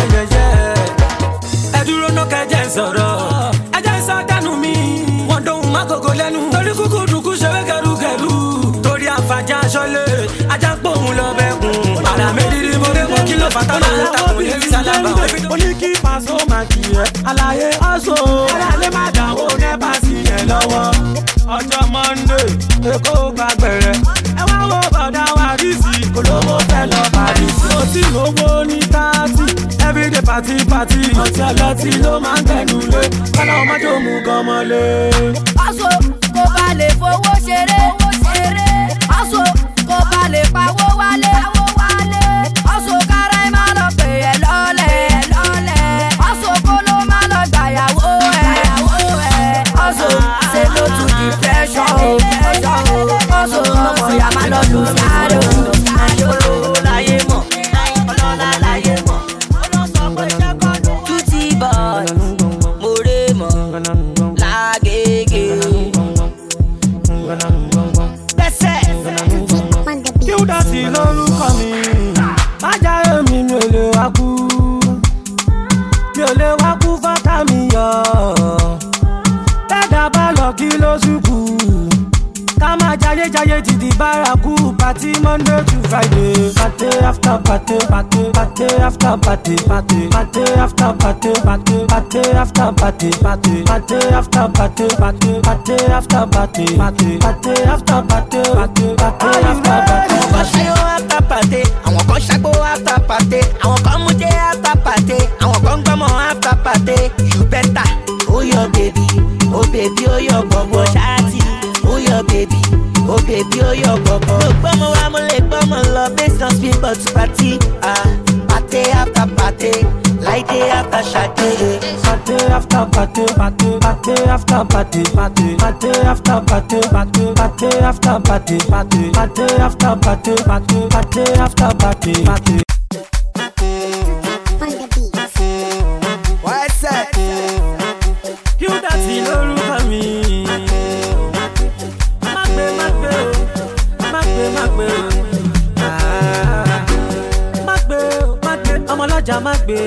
ẹ dúró ná kẹjẹ ń sọ̀rọ̀ ẹjẹ ń sọ dánú mi wọn dóhùn má kókó lẹ́nu torí kúkú dùkú ṣeré kẹrùkẹrù torí àfàjà aṣọlé ajá ń pòun lọ bẹkùn ara méjìlí mo dé mú kí ló fàtà máa ń takò ní fi sálábà wọn. ó ní kí pàṣẹ máa kì í ẹ àlàyé ọ̀ṣọ́ aláàlẹ́ má dánwó nẹ́bà sí ẹ lọ́wọ́ ọjọ́ Monday èkó gbàgbẹ̀rẹ̀ ẹ wá wo bọ̀dá wa rí sí olówó fẹ́ lọ Paris ó sì lówó ní 30 everyday party ọtí ọlọ́tí ló máa ń gbẹ̀nu lé kọ́lá ọmọdé òmù gan mọ́lé. Aṣọ kò bá lè fowó ṣeré aṣọ kò bá lè pawó wálé aṣọ kára ẹ má lọ pè é lọ́lẹ̀ aṣọ kó ló má lọ gbàyàwó ẹ̀ aṣọ ṣe ló tún depression aṣọ ọmọ ìyá má lọ lù sáré olówó láyé mọ̀ ọlọ́lá láyé mọ̀ tútì bọ́ọ̀lù mórè mọ̀ lágége bẹ́sẹ̀. kí ó dá sí lórúkọ mi májà èmi mi ò lè wá kú fọ́tà mi yọ tẹ́dá bá lọ kí ló sùkú ká máa jayé títí bárakú party Monday to Friday party after party after party party after party party after party party after party party after party party after party after party. àwọn kan ṣayọ after party àwọn kan ṣàgbó after party àwọn kan mú jẹ after party àwọn kan gbọmọ after party you better oh your baby oh your gbọgbọ ṣáàtì oh your baby oh your gbọgbọ. mo gbọ́mọ wa mo lè gbọ́mọ lọ based on speed but party party after party láìdé after ṣàdé. Party after party party after party party after party party after party party after party party after party. What's that? kí ó dá sí lórúkọ mi. má gbé ọmọlọ́jà má gbé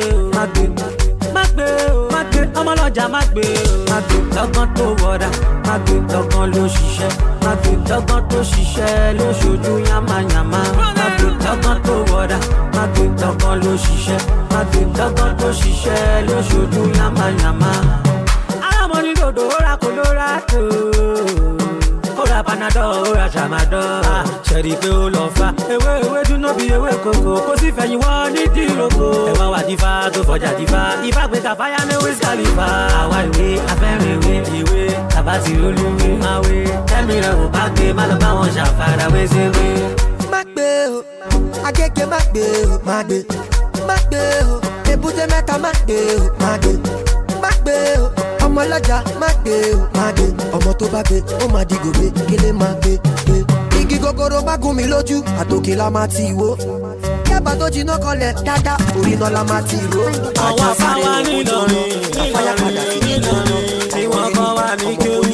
ọmọlọ́jà má gbé lọ́gán tó wọ̀dà má gbé lọ́gán ló ṣiṣẹ́ má gbé lọ́gán tó ṣiṣẹ́ ló ṣojú yamayama má gbé lọ́gán tó wọ̀dà má gbé lọ́gán ló ṣiṣẹ́ má gbé lọ́gán tó ṣiṣẹ́ ló ṣojú yamayama. alámọ̀ ní dòdò ó ra Colorado ó ra Panadol ó ra Tramadol ṣẹ̀rí pé ó lọ fa ewé dúná bí ewé kòkó kó sì fẹ̀yìn wọ́n ní dìrókò ẹ̀wọ̀n wà dífá tó fọjà dífá ifá gbé kàfáyà ní Wiz Khalifa àwa ìwé afẹ́rin ìwé tàbá ti olúwe máa wé tẹ́mi rẹ̀ ò bá gbé má lọ bá wọn ṣàfarawé ṣeré. má gbé o Agége má gbé o má gbé o Èbúté Mẹ́ta má gbé o má gbé o ọmọlọ́jà má gbé o má gbé ọmọ tó bá gbé ó má di gòbé kílé má gbé. igi gogoro má gún mi lójú àtòkè la má ti wó yàbá tó jiná kọlẹ̀ dáadáa orí náà la má ti ró. àwọn afáwa nílọrin tí wọ́n kọ́ wa ní kéwú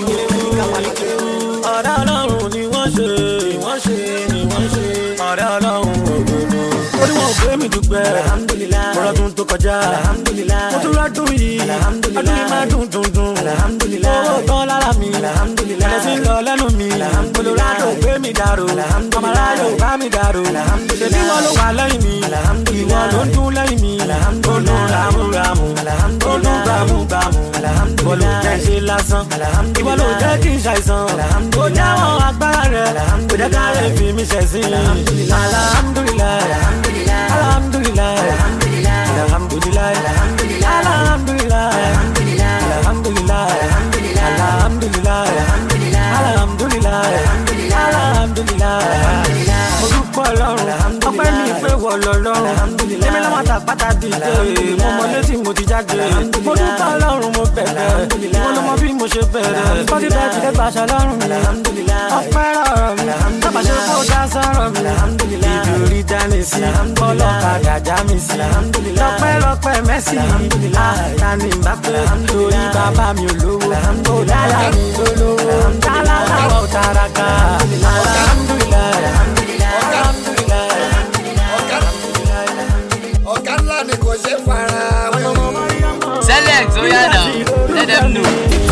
ọ̀rẹ́ Ọlọ́run ni wọ́n ṣe ọ̀rẹ́ Ọlọ́run òdodo. orí wọn gbé mi mi dúpẹ́ alhamdulilayi mo rọdún tó kọjá alhamdulilayi mo tún rọdún yìí alhamdulilayi ọdún yìí máa dùn alhamdulilayi owó tán lára mi alhamdulilayi ẹlẹ́sìn lọ lẹ́nu mi olùrádò gbé mi dàrú ọmọláyò bá mi dàrú ṣèbí wọn ló wà lẹ́yìn mi ìwọ ló ń dún lẹ́yìn mi olú ràmúràmù olú gbàmúgbàmù bọ́lú jẹ́ ṣe lásán ìwọ ló jẹ́ kí n ṣàìsàn kò jáwọ́ agbára rẹ̀ kò jẹ́ ká rẹ̀ fi mi ṣẹ̀sín alhamdulilayi alhamdulilayi alhamdulilayi alhamdulilayi alhamdulilayi alhamdulilayi alhamdulilayi alhamdulilayi mo dúpẹ́ ọlọ́run ọpẹ́ mi pé wọ lọ́lọ́run èmi lọ́mọ tàpátá dìde mo mọ létí mo ti jáde mo dúpẹ́ ọlọ́run mo bẹ̀rẹ̀ mo lọ mọ bí mo ṣe bẹ̀rẹ̀ bọ́dí bẹ́ẹ̀ ti dẹ́gbà aṣọ lọ́rùn mi ọpẹ́ rọrọ̀ mi tábàṣe kó dá sọ̀rọ̀ mi ìdúrí dání sí ọlọ́kadà já mi sí lọ́pẹ́ mẹ́sì àtàní bá pé torí bàbá mi olówó ó dáyà mi olówó tálálàwọ̀ tàràkà alhamdulilayi alhamdulilayi ọ̀gá ńlá ni kò ṣe fara wé. Select, oh yeah now, let them know.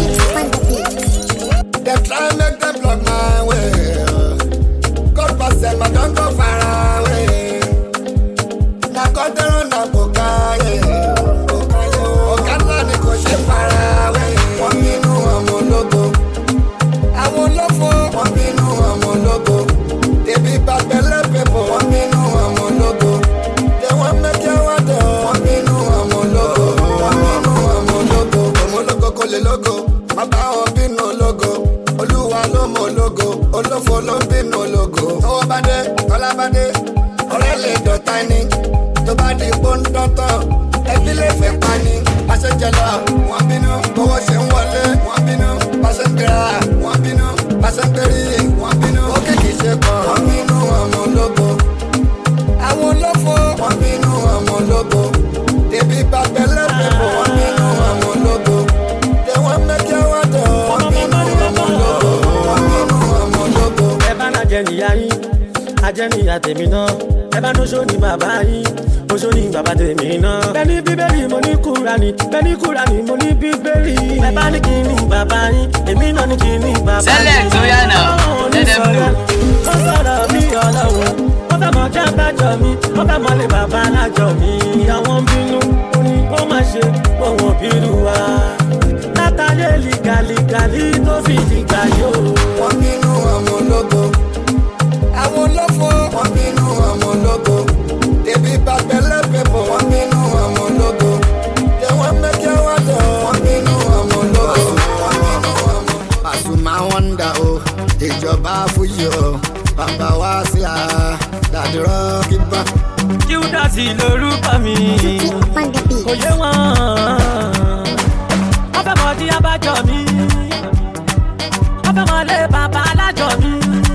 They try make them block my way. God pass them, I don't go far away. Na God they run na bokaye. Ọ̀gá ńlá ni kò ṣe fara wé. Wọ́n bínú ọmọ ológo. Àwọn olófo wọ́n bínú ọmọ ológo. Ebi bàbẹ̀lẹ̀ pẹ̀pọ̀ wọ́n bínú ọmọ ológo. They wan make you wonder. Wọ́n bínú ọmọ ológo. Wọ́n bínú ọmọ ológo. Ọmọ ológo kò lè lógo. Má bá wọn bínú ológo. Olúwa ló mọ ológo. Olófo ló ń bínú ológo. Tọwọ́ bá dé, tọ́lá bá dé. Ọ̀rẹ́ lè dọ̀tá ni. Tó bá di pọ́ńdọ́tọ̀. Ẹbí lè fẹ́ pa ni. Pàṣẹ jẹlọ, wọ́n bínú. Owó ṣe ń wọlé, wọ́n bínú. Pàṣẹ ń gbéra, wọ́n bínú. Pàṣẹ ń gbérí, wọ́n bínú. Ó kéèkì ṣe pọ̀, wọ́n bínú ọmọ ológo. Àwọn olófo, wọ́n bínú ọmọ ológo. Ebi bàbẹ̀lẹ̀ pẹ̀pọ̀, wọ́n bínú ọmọ ológo. They wan make you wonder. Wọ́n bínú ọmọ ológo. Wọ́n bínú ọmọ ológo. ẹ bá náà jẹ níyà yín ajẹ́ níyà tèmi náà ẹ bá nóṣó ní bàbá yín oṣó ní bàbá tèmi náà. bẹ́ẹ̀ni bíbélì mo ní kúránì bẹ́ẹ̀ni kúránì mo ní bíbélì. ẹ bá ní kí ní bàbá yín èmi náà ní kí ní bàbá yín. Select, oh yeah now, let them know. wọ́n sọ̀rọ̀ mi ọlọ́run wọ́n fẹ́ mọ jẹ́ bájọ́ mi wọ́n fẹ́ mọ lè bàbá alájọ mi. àwọn bínú ó ní kó má ṣe òun bínú wa. látàlẹ́ lìgàlìgàlì tó fi dìgbà yóò. Wọ́n bínú ọmọ ológo. Àwọn olófo wọ́n bínú ọmọ ológo. Ebi bàbẹ̀lẹ̀ pẹ̀pọ̀ wọ́n bínú ọmọ ológo. They wan make you wonder. Wọ́n bínú ọmọ ológo. Wọ́n bínú ọmọ. Pasuma wonder o, ìjọba fúyì o, bàbá wa sí a, dàdí rọ́ọ̀kì bá. Júdásì lórúkọ mi kò yé wọn. wọ́n fẹ́ mọ di abájọ mi wọ́n fẹ́ mọ lé bàbá alájọ mi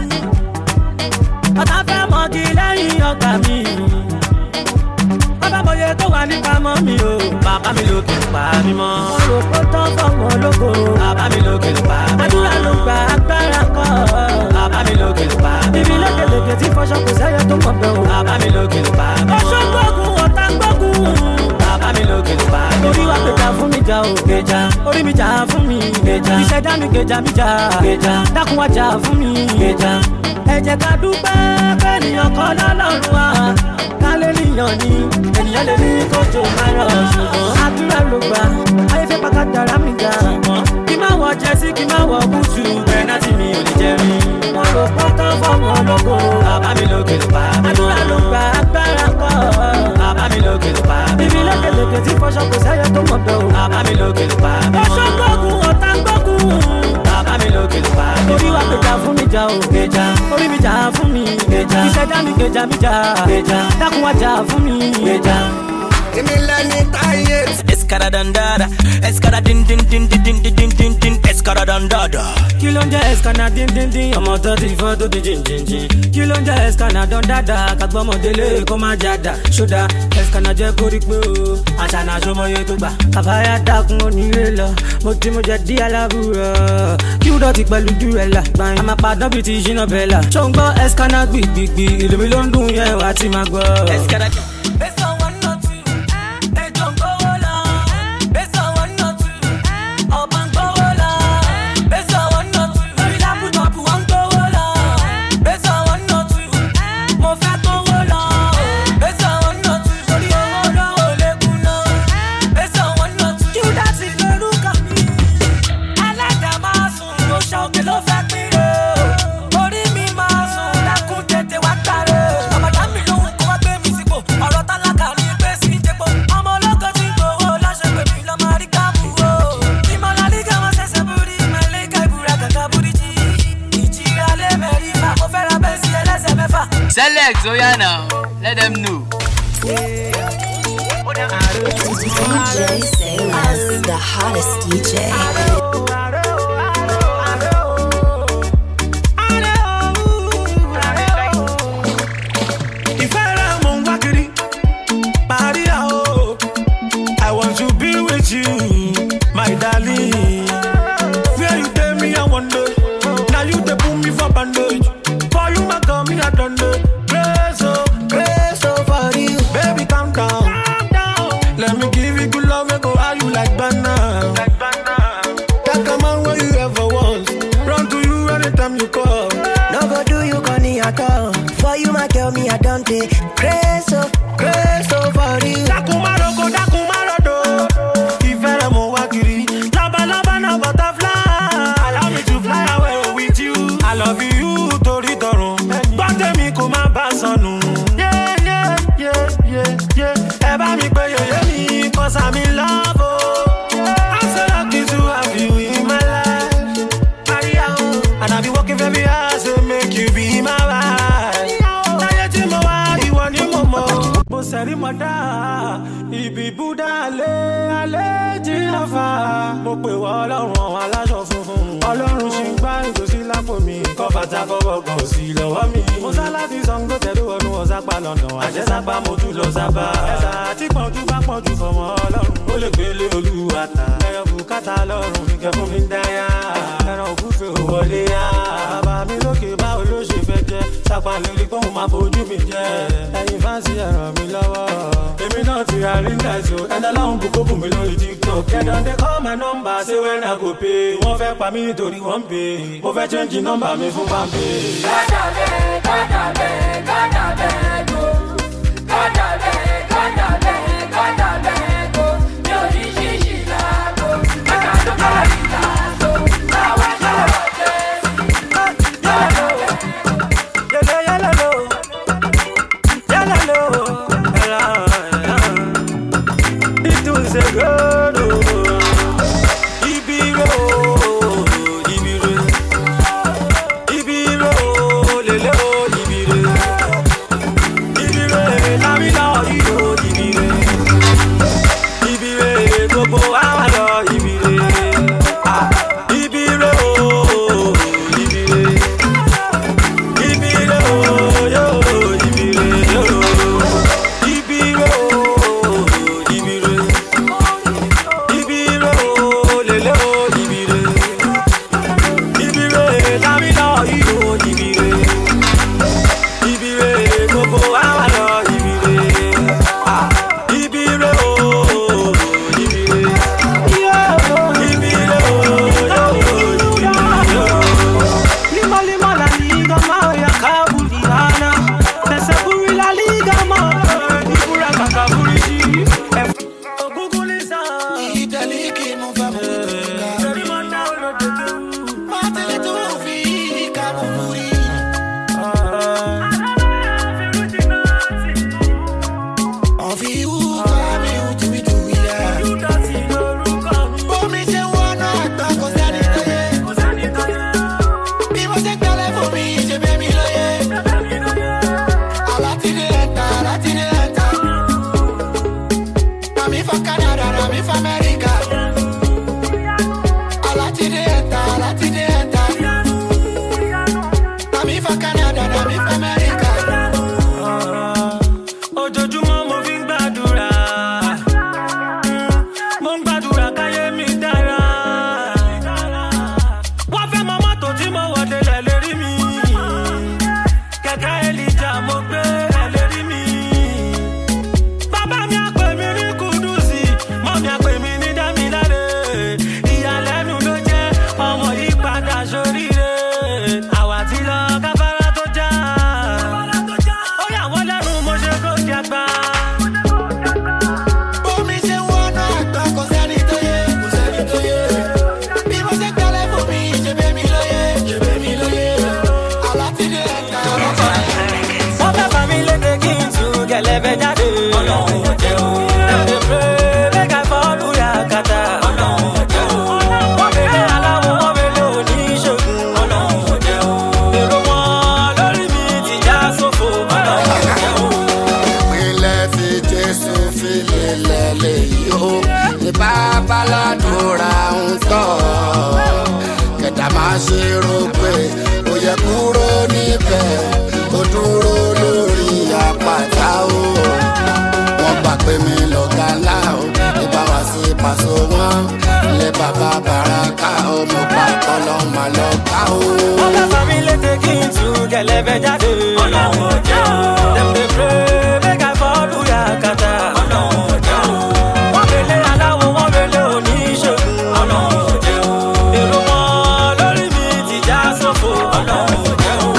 ọ̀tá fẹ́ mọ di lẹ́yìn ọgbà mi wọ́n fẹ́ mọ iye tó wà nípa mọ́ mi o. bàbá mi lókè ló pa mí mọ́. wọ́n rò pé tán fọmọ ológo. bàbá mi lókè ló pa mí mọ́. àdúrà ló gba agbára kọ́. bàbá mi lókè ló pa mí mọ́. ibi lékeleke tí fọṣọ kò sẹ́yẹ tó mọ̀ bẹ́ẹ̀ o. bàbá mi lókè ló pa mí mọ́. ọṣọ gbógun ọ̀tá gbógun. bàbá mi lókè ló pa mí mọ́. orí wa gbèjà fún mi jà o. gbèjà orí mi jà fún mi. gbèjà ìṣẹ̀dá mi gbèjà mi jà. gbèjà dákun wá jà fún mi. gbèjà ẹ jẹ́ ká dúpẹ́ pé ènìyàn kọ́ lọ́lọ́run wa. kálẹ̀ níyàn ni ènìyàn lè ní kójó máa rọ̀ ṣùgbọ́n àdúrà ló gbà. ayé fẹ́ pàkàtàrà mi ga. kí má wọ jẹ́sí kí má wọ búùtù pẹ́nátì mi ò lè jẹ́ rí. wọ́n rò pọ́tán fọ́mọ ológo. bàbá mi lókè ló pa mí mọ́. àdúrà ló gba agbára kọ́. bàbá mi lókè ló pa mí mọ́. ibi lékeleke tí fọṣọ kò sẹ́yẹ tó mọ̀ bẹ́ẹ̀ o. bàbá mi lókè ló pa mí mọ́. ọṣọ gbógun ọ̀tá gbógun. bàbá mi lókè ló pa mí mọ́. orí wa gbèjà fún mi jà o. gbèjà orí mi jà fún mi. gbèjà ìṣẹ̀dá mi gbèjà mi jà. gbèjà dákun wá jà fún mi. gbèjà. Èmi lẹ́ni táyé. Escada dandada, escada din din din din din din din din din, escada dandada. Kí ló ń jẹ́ escada din din din, ọmọ tó ti fọ́ tó ti jìn jìn jìn. Kí ló ń jẹ́ escada dandada, kagbọ́mọdélé kó má jáda. Ṣódà escada jẹ́ kórí pé o, àṣànà àṣọmọye tó gbà. Kàfáyà dákun onílé lọ, mo ti mo jẹ dí alábùrọ̀. Kí ó dọ̀tí pẹ̀lú dúrẹ́là, gbàyìn. Àmà padà bíi ti ṣínà bẹ́là. Ṣó ń gbọ́ escada gbìgbìgbì, ìlú mi ló ń dùn yẹn wá ti máa gbọ́. Escada. Select, oh yeah now. Let them know. DJ Salas, the hottest DJ. I want to be with you, my darling. Where you tell me I wonder. Now you they put me for bandage. For you my girl, me I done it. Grace over you. Baby, calm down. Let me give you good love and go how you like banana. That come on where you ever want. Run to you anytime you call. No go do you gonna at all. For you my girl, me I done it. Grace over you. I love you, Tori Toron. But me come and pass on. Yeah. Eba mi pe me, cause I'm in love. Oh. I'm so lucky to have you in my life. Maria, and I'll be working very hard to make you be my wife. Now you tell me why you want your mama. Bo seri mada, ibi Buddha ale jirafa. Mo pe wa Ọlọ́run aláṣọ funfun. Ọlọ́run ṣì ń gbá ìgòsí lápò mi. Kọ́ bàtà kọ́bọ̀ kan sí lọ́wọ́ mi. Mo sá láti Ṣàngó tẹ̀lé wọnú ọ̀sápá London. Àjẹsápá mo tún lọ sábà. Ẹ̀sà àti pọ̀jù bá pọ̀jù fọmọ Ọlọ́run. Ó lè gbélé Olúwa ta. Ẹyọ bùkátà lọ́rùn mi kẹ́ fún mi dáyà. Ẹran ògúnfe ò wọlé yá. Bàbá mi lókè báwo ló ṣe fẹ́ jẹ́. Sápá lórí pọ́ùn máa fojú mi jẹ́. Ẹyin fáǹsì ẹ ràn mí lọ́wọ́. Èmi náà ti ra ríńdàsì o. Ẹ̀dá láwọn kókó bùn mi lórí TikTok. Kẹ́dọ̀ dé call my number say when I go pay. Wọ́n fẹ́ pa mí nítorí wọ́n pè. Mo fẹ́ change number mi fún Bambi. ṣe rò pé kò yẹ kúrò níbẹ̀ ó dúró lórí àpáta o. Wọ́n gbà pé mi lọ̀gá ńlá o, ìbá wa sí pàṣẹ wọn ilé bàbá Bàrákà o, mo gbà tọ́lọ́ máa lọ ká o. Wọ́n fẹ́ sọ mí létí kí n tú gẹ̀lẹ́fẹ̀ jáde. Ọlọ́run ò jẹ́ o. Dem dey pray make I follow Yakata. Ọlọ́run ò jẹ́ o. Wọ́n fẹ́lẹ́ aláwo, wọ́n fẹ́lẹ́ oníṣègùn. Ọlọ́run ò jẹ́ o. Èrò wọn lórí mi ti já sófo. Ọlọ́run ò jẹ́ o.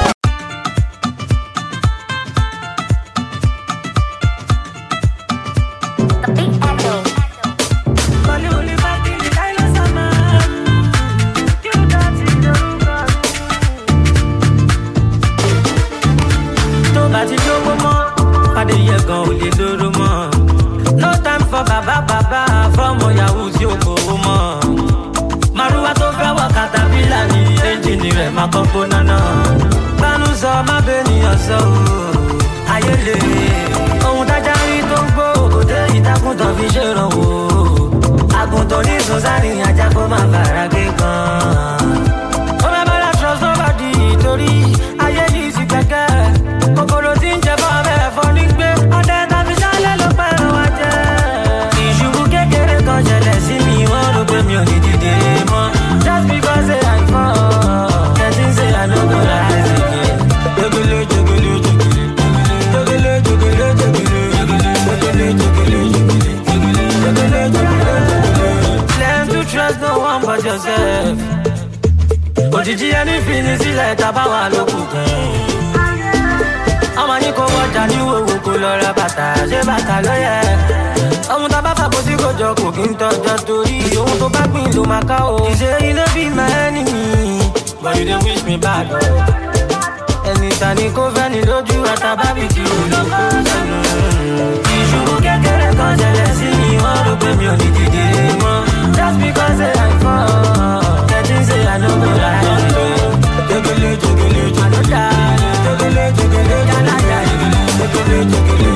No time for baba from Yahoo tí o kò mọ̀. Màrúwá tó fẹ́ wọ katapila ní ẹ́ńjìnì rẹ̀ máa kọ́kọ́ náná. Bánú sọ má bẹ́ẹ̀ nìyàn sọ o, ayé lè. Ohun tájà rí tó ń gbó òde ìdákùntàn fi ṣèrànwọ́. Àgùntàn ní sọ́sárì ajá kó má bàrà gé gan. Ó má bàrà trust nobody torí ayé ní ti gbẹ̀gẹ́. Kòkòrò tí ń jẹ fún abẹ́ ẹ̀fọ́ ní gbé. Ọdẹ tàbí sálẹ̀ ló pẹ̀rọ wa jẹ́. Ìṣubú kékeré kan ṣẹlẹ̀ sí mi, wọ́n rò pé mi ò ní dìde mọ́. Just because say I fall, getting say I no go rise again. Jogele, jogele, jogele, jogele, jogele, jogele, jogele, jogele, jogele, jogele. Learn to trust no one but yourself. Òjijì ẹni fi ní sílẹ̀ tábà wà lókùnkùn. Ọmọ ní kò wọ́jà ní wòwò kò lọ ra bàtà, ṣé bàtà ló yẹ? Ohun tá bá fàbọ̀ sí kò jọ kò kí ń tọ́jọ́ torí ohun tó bá gbìn ló máa ká o. Ìṣe ilé bí my enemy, but you dey wish me bad o. Ẹni ta ni kò fẹ́ ni lójú àtàbábí kí o lè kó sẹ́nu. Ìṣubú kékeré kan ṣẹlẹ̀ sí mi, wọ́n rò pé mi ò ní dìde mọ́. Just because say I fall, getting say I no go rise again. Jogele, jogele, jogele, jogele, jogele, jogele, jogele,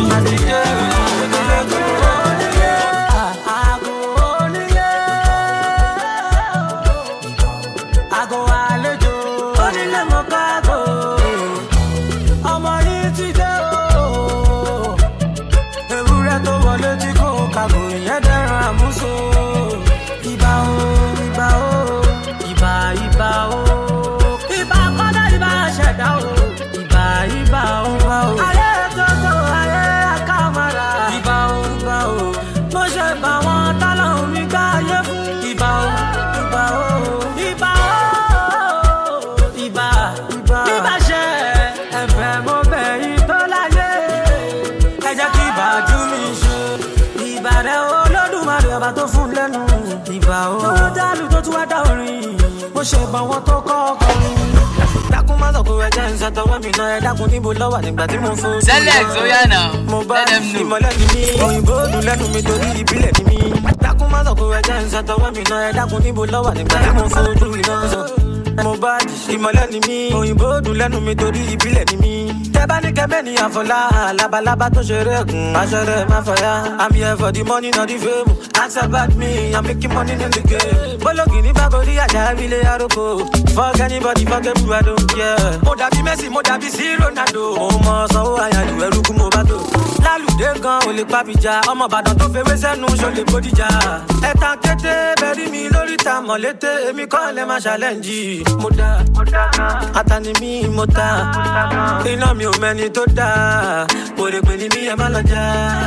tó fún lẹ́nu ìbà o. Tó dálù tó tún wá dá orin, mo ṣe bá wọn tó kọ́ ọkùnrin. Dákun má sọ̀kò ẹ̀jẹ̀ ń sọ̀tọ̀wọ́ mi náà ẹ̀ dákun níbo lọ́wọ́ nígbà tí mo fún. Select Zoyana, let them know. Ìmọ̀lẹ́ ni mí, òyìnbó dùn lẹ́nu mi torí ìbílẹ̀ ni mí. Dákun má sọ̀kò ẹ̀jẹ̀ ń sọ̀tọ̀wọ́ mi náà ẹ̀ dákun níbo lọ́wọ́ nígbà tí mo fún ojú iná sọ. Mo bá ìmọ̀lẹ́ ni mí, òyìnbó dùn lẹ́nu mi torí ìbílẹ̀ ni mí. Tẹ́bá ní kẹ́mẹ́ ní àfọlá, labalábá tó ṣeré ẹ̀gùn, aṣọ rẹ̀ má fọyá. I'm here for the money, not the fame. Ask about me, I'm making money in the game. Bọ́lọ́gì ní Bágọ́rí àjà ilé àròkọ. Fuck anybody, fuck everyone, I don't care. Mo dàbí Messi, mo dàbí sí Ronaldo. Mo mọ sanwó àyàlù ẹrú kú mo bá tó. Lálùdé gan ò lè pàbíjà, ọmọ Ìbàdàn tó fewé sẹ́nu ṣó lè bódìjà. Ẹ̀tàn kété bẹ̀rí mi lórí ta mọ̀lété, èmi kọ́ lè máa ṣàlẹ́ǹjì. Mo dá àtàní mi mo ta, iná mi ò mẹ́ni tó dá. Pòrèpè ni mí ẹ má lọ já.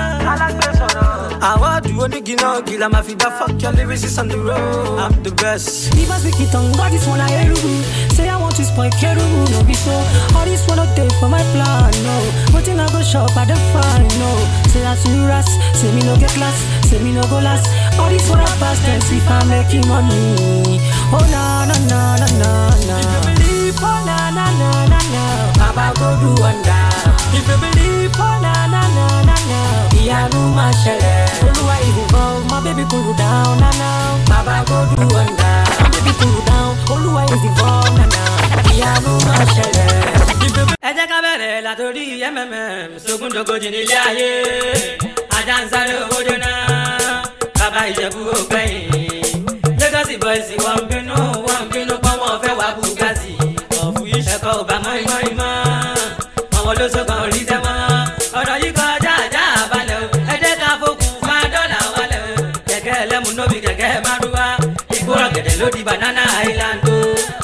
Àwọn àdúgbò ní gíná gíla máa fi dá fuck your lyrics on the road. I'm the best. If I speak it on God, this one I hear you. Say I want to spoil Kerubu, no be so. All this one not day for my plan, no. But I go shop at the fine, no. Say I see you ras, say me no get class, say me no go last. All this one I pass tense if I'm making money. Oh na na na na na na. If you believe, oh na na na na na. Baba go do wonder. If you believe, oh na na na na na. Iyanu ma ṣẹlẹ̀. Olúwa is involved, my baby cool down na na. Baba go do wonder. My baby cool down. Olúwa is involved na na. Iyanu ma ṣẹlẹ̀. Ẹ jẹ́ ká bẹ̀rẹ̀ látòrí MMM sógúndógójì nílé ayé. Ajá ń sáré owó jóná. Bàbá Ìjẹ̀bú ò gbẹ̀yìn. Lagos boys wọ́n bínú pọ́n wọ́n fẹ́ ló di Banana Island o.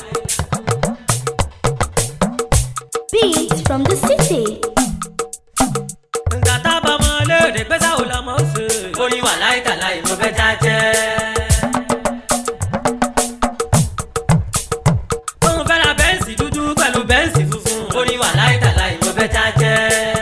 Beats from the city. Nga tá bá mọ léde pé sáwò lọmọ ó ṣe. Orin wà láìtàláì mo fẹ́ já jẹ́. Òun fẹ́ ra bẹ́ǹsì dúdú pẹ̀lú bẹ́ǹsì funfun. Orin wà láìtàláì mo fẹ́ já jẹ́.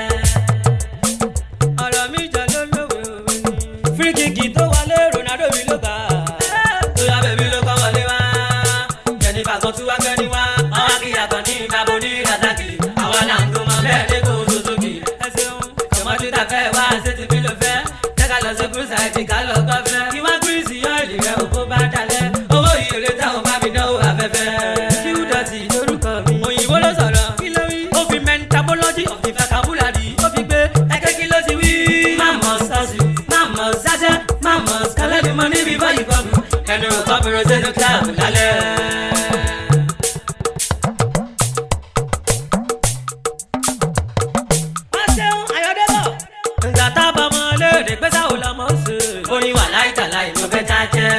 Ọ̀rọ̀ mi jọ ló lówe òwe ni. Fíríkìkì tó wọlé Ronaldo mi ló gbà. Tóyá bèbí ló kọ́ wọlé wá. Jẹ̀nifà kan tún wá gbẹ́ni wá. Àwọn akíyà kan ní ìbábo ní Razaki. Àwọn làǹgó máa bẹ́ẹ̀ dé kó Suzuki. Ẹ ṣeun, tòmọ́tì ta fẹ́ wá ṣé ti fi ló fẹ́. Jẹ́ ká lọ sí Kúrúsàìtì ká lọ kọ́ fẹ́. Kí wá gírísì yọ ìlì rẹ̀ òkú bá dalẹ̀. Owó ìrèlè táwọn bá mi dánwò afẹ́fẹ́. Kí ó dọ̀tí lórúkọ mi. Òyìnbó ló sọ̀rọ̀ kí ló wí. Ó fi mentabology of the vocabulary. Ó fi gbé ẹgbẹ́ kí ló ti wí. Máàmọ̀ sọ́ọ̀sì, máàmọ̀ sáṣẹ́, máàmọ̀ kálẹ́dì mọ́ níbi báyìí bọ́ọ̀bù. Ẹnu kọ́bìrì sínú kíláàbù lálẹ́. Nga tá bá mọ léde pé sáwò lọmọ ó ṣe. Orin wà láìtàláì mo fẹ́ já jẹ́.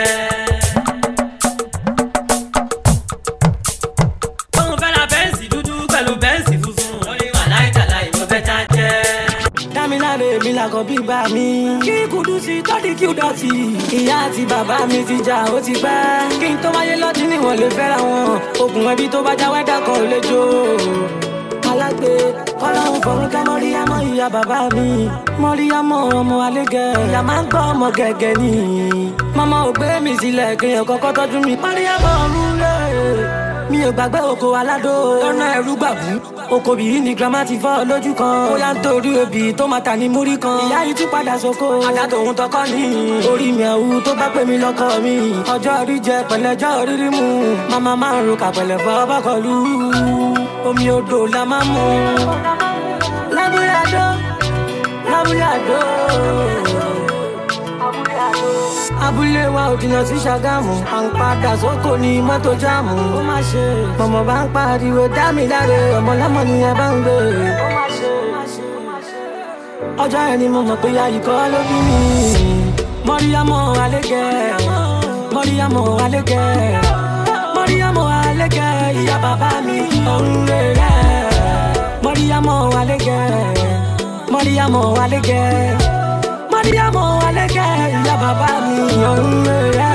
Òun fẹ́ ra bẹ́ǹsì dúdú pẹ̀lú bẹ́ǹsì funfun. Orin wà láìtàláì mo fẹ́ já jẹ́. Dámiláre mi làkọ̀ bí bá mi. Kí Kúdùsì tọ́dí kí ó dọ̀tí. Ìyá àti bàbá mi ti jà ó ti pẹ́. Kí n tó wáyé lọ́dún ni wọ́n lè fẹ́ra wọn. Okùn ẹbí tó bá já wẹ́dà kan ò lè jó. Alágbe kọ́lọ́hún fọ̀rúnkẹ́ Mọ́ríyámọ́ ìyá bàbá mi. Mọ́ríyámọ́ ọmọ alégẹ̀. Ìyá máa ń gbọ́ ọmọ gẹ̀gẹ̀ ni. Mọ́mọ́ ò gbé mi sílẹ̀ kéèyàn kọ́kọ́ tọ́jú mi. Mọ́ríyámọ́ rúlẹ̀. Mi ò gbàgbé oko aládó. Lọ́nà ẹ̀rú gbàgbú. Oko bìí ni girama ti fọ́ lójú kan. Ó yá ń torí obì tó máa tà ní múrí kan. Ìyá yìí tún padà sóko. Àdá tòun tọkọ ní. Orí mi ẹ̀wù tó bá pè mí lọ́kọ mi. Ọjọ́ orí jẹ pẹ̀lẹ́jọ́ rírí mu. Màmá máa ń ro kàpẹ̀lẹ̀ fọ́ bọ́kọ̀lù. Omi odò la máa mú. Lábúlé Adó, lábúlé Adó. Abúlé wa ò jìnnà sí Ṣàgámù. À ń padà sóko ní mọ́tò jáàmù. Ó má ṣe. Mọ̀mọ́ bá ń pariwo Dámiláre. Ọmọlámọ ni ẹ bá ń gbé. Ó má ṣe. Ọjọ́ yẹn ni mo mọ̀ pé ya ikọ́ ló bí mi. Mọ́ríyámọ́ alégẹ̀. Mọ́ríyámọ́ alégẹ̀. Mọ́ríyámọ́ alégẹ̀. Ìyá bàbá mi ọ̀run rere. Mọ́ríyámọ́ alégẹ̀. Mọ́ríyámọ́ alégẹ̀. Mọ́ríyámọ́ alégẹ̀. Ìyá bàbá mi ọ̀run rere.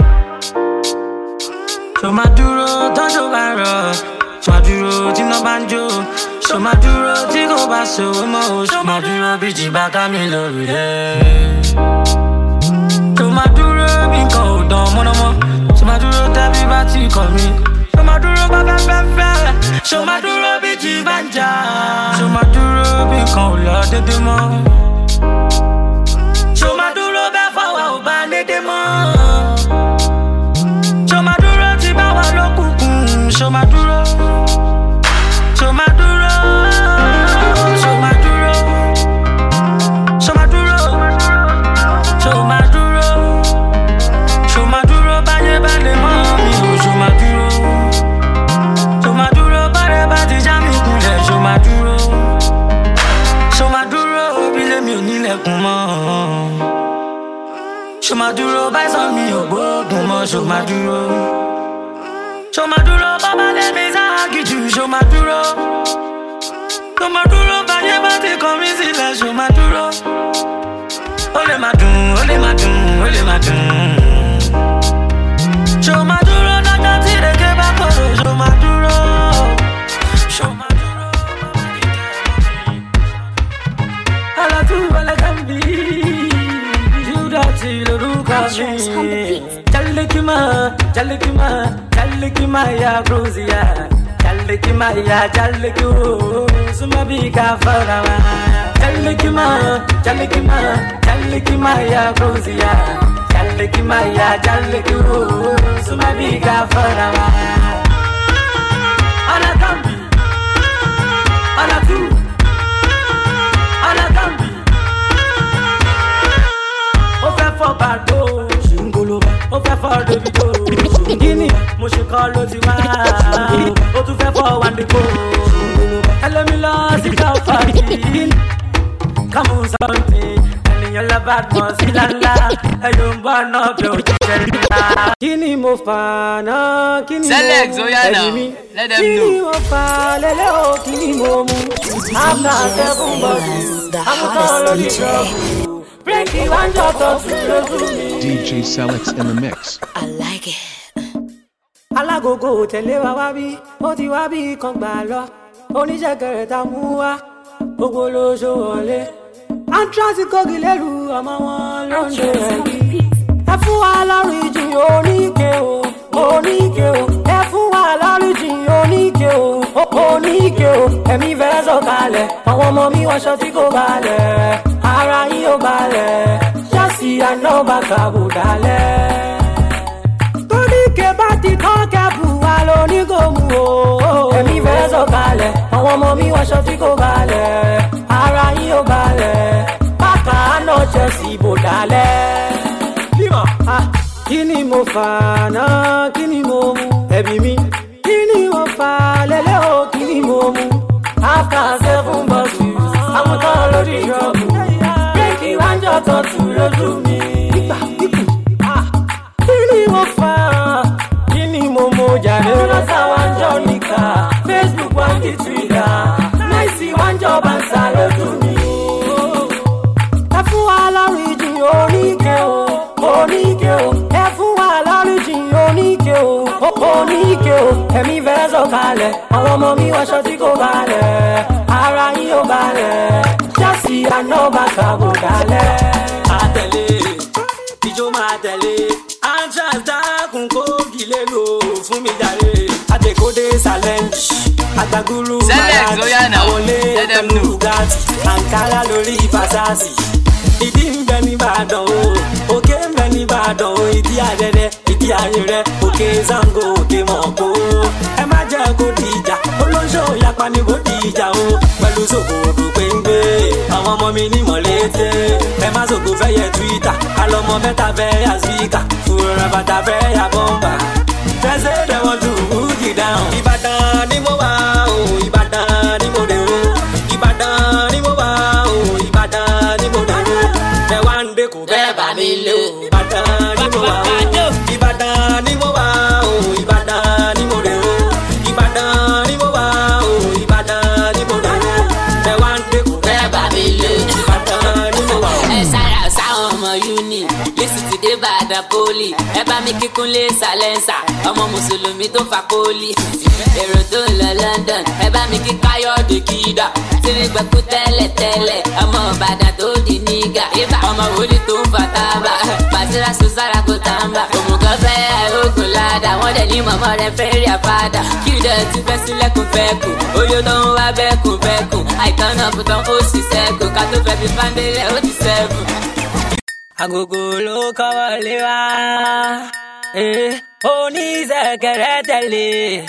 Ṣó máa dúró tọ́jú bá rọ̀. Ṣó máa dúró tí iná bá ń jó. Ṣó máa dúró tí kò bá ṣòwò mọ́ o. Ṣó máa dúró bí jìbá ká mi lórí rẹ̀. Ṣó máa dúró bí nǹkan ò dán mọ́nàmọ́. Ṣó máa dúró tẹ́bí bá ti kọ̀ mí. Ṣó máa dúró bá fẹ́fẹ́fẹ́. Ṣó máa dúró bí jìbá ń jà. Ṣó máa dúró bí nǹkan ò lọ dédé mọ́. Ṣó máa dúró bẹ́ẹ̀ fọwọ́ ò bá lédè mọ́. Ṣó máa dúró tí bá wà lókùnkùn. Ṣó máa dúró. Ṣó máa dúró. Ṣó máa dúró. Ṣó máa dúró. Ṣó máa dúró. Ṣó máa dúró báyé bá lè mọ́ mi o. Ṣó máa dúró. Ṣó máa dúró bárẹ̀ bá ti já mi kulẹ̀. Ṣó máa dúró. Ṣó máa dúró bílẹ̀ mi ò nílẹ̀kùn mọ́. Ṣó máa dúró báyìí sọ mi ò gbóògùn mọ́. Ṣó máa dúró. Ṣó máa dúró bàbá lẹ́mi sáàkì jù. Ṣó máa dúró. Ṣó máa dúró báyé bá ti kọ̀ mí sílẹ̀. Ṣó máa dúró. Ó lè máa dùn, ó lè máa dùn, ó lè máa dùn. Ṣó máa dúró lọ́jọ́ tí ìrèké bá kọ̀rọ̀. Ṣó máa dúró. Ṣó máa dúró bàbá dìde ọmọ mi. Alátú Alágàmbí. Júdásì lórúkọ mi. Jalekima, Jalekima, Jalekima ya Grozia. Jalekima ya Jaleku. Sumabi ka farawa. Jalekima, Jalekima, Jalekima ya Grozia. Jalekima ya Jaleku. Sumabi ka farawa. Alágàmbí, Alátú, Alágàmbí. Ó fẹ́ fọ́ bàdó. Ṣùngolóba. Ó fẹ́ fọ́ Davido. Gíní mo ṣe kọ́ ló ti wá. Ó tún fẹ́ fọ́ Wandiko. Ẹlẹ́mi lọ sí Káfáàkì. Come on something. Ènìyàn lọ Badmus ìlànà ẹ̀yọ̀ ń bọ̀ náà bẹ̀ ò jẹ́ ńlá. Kí ni mo fà náà? Kí ni mo mú? Ẹ̀yìn mi. Kí ni mo fà lẹ́lẹ́ o? Kí ni mo mú? After 7 bottles, àmúkọ́ lórí ṣọ́ọ̀bù. Breaky one jot of DJ Selex in the mix. I like it. Alágogo tẹ̀lé wa wá bí, ó ti wá bí kan gbà lọ. Oníṣẹ́kẹ̀rẹ̀ ta mú wá, gbogbo ló ṣó wọlé. Antrax kógi lẹ́rù ọmọ wọn ló ń ṣe ẹ̀rí. Ẹ fún wa lọ́rìjìn oníke o, oníke o. Ẹ fún wa lọ́rìjìn oníke o, oníke o. Ẹ̀mí fẹ́ sọ̀kalẹ̀, àwọn ọmọ mi wọṣọ tí kò balẹ̀. Ara yín ò balẹ̀, ṣáàṣì àná bàtà bò dálẹ̀. Tóníke bá ti kọ́ kẹ́bù wa lóní kò mú o. Ẹ̀mí fẹ́ sọ̀kalẹ̀, àwọn ọmọ mi wọṣọ tí kò balẹ̀. Ara yín ò balẹ̀, bàkà náà Chelsea bò dálẹ̀. Kí ni mo fà náà? Kí ni mo mú? Ẹ̀bí mi. Kí ni mo fà lẹ́lẹ́ o? Kí ni mo mú? After 7 bottles, àmútọ́ lórí ṣọ́ọ̀bù. Breaky one jot of lójú mi. Kí ni mo fà? Kí ni mo mú jàre? Lọ́sà one jọ nìkà, Facebook one di Twitter, Nice one jọ bàǹsà lójú mi. Ẹ fún wa lọ́rìjìn oníke o, oníke o. Ẹ fún wa lọ́rìjìn oníke o, oníke o. Ẹ̀mí fẹ́ sọ̀kalẹ̀, àwọn ọmọ mi wọṣọ tí kò balẹ̀. Ara yín ò balẹ̀, ṣáàṣì àná bàtà bò dálẹ̀. Àtẹ̀lé, ìjó máa tẹ̀lé. Antrax dákun kógi lélo fún mi jàre. Adékòdé challenge, àgbàgúrú Marathi, àwọn olè pẹ̀lú Bugatti, Ankara lórí Versace. Ìdí ń bẹ n'Íbàdàn o, òkè ń bẹ n'Íbàdàn o. Ìdí àrẹ̀rẹ̀, ìdí àrẹ̀rẹ̀, òkè Zango, òkè Mọ̀kó. Ẹ má jẹ́ kó di ìjà, olóńṣó yapa ni kó di ìjà o. Pẹ̀lú sòkòrò péńgbé, àwọn ọmọ mi ní mọ̀lété. Ẹ má sòkò fẹ́ yẹ Twitter, alọ́mọ mẹ́ta fẹ́ yà speaker, fúnra bàtà fẹ́ yà bọ́mbà. Fẹ́sẹ̀ dẹ̀ wọ́n tún húkì dáhùn. Ìbàdàn ni mo wà o, Ìbàdàn ni mo dé o. Ìbàdàn ni mo wà o, Ìbàdàn ni mo dé o. Ẹ wá ń dé kò bẹ́ẹ̀ bá mi lé o. Ìbàdàn ni mo wà o, Ìbàdàn ni mo wà o, Ìbàdàn ni mo dé o. Ìbàdàn ni mo wà o, Ìbàdàn ni mo dé o. Ẹ wá ń dé kò bẹ́ẹ̀ bá mi lé o. Ìbàdàn ni mo wà o. Ẹ sára sáwọn ọmọ uni lẹ́sìn ti dé Ìbàdàn poli. Ẹ bá mi kíkún lé sàlẹ́nsà, ọmọ mùsùlùmí tó fa poli. Èrò tó ń lọ London, ẹ bá mi kí Káyọ̀dé Kídà. Tírí gbẹ̀kú tẹ́lẹ̀tẹ́lẹ̀, ọmọ Ìbàdàn tó di nígà. Ọmọ wòlíì tó ń fa tábà, Bàṣírà Sùsára kò tàǹbà. Òmùgọ̀ fẹ́ àìrógùn ládà, wọ́n dẹ̀ ní mọ̀mọ́ rẹ̀ fẹ́ rí àfádà. Kídà ti fẹ́ sílẹ̀kùn fẹ́kùn, oyó tó ń wá bẹ́kùn. Àìtàn náà kò tán ó sì sẹ́kùn, ká tó fẹ́ fi fáńdélẹ̀ ó ti sẹ́kùn. Agogo ló kọ́wọ́ lé wá, oníṣẹ̀kẹ̀rẹ̀ tẹ̀lé.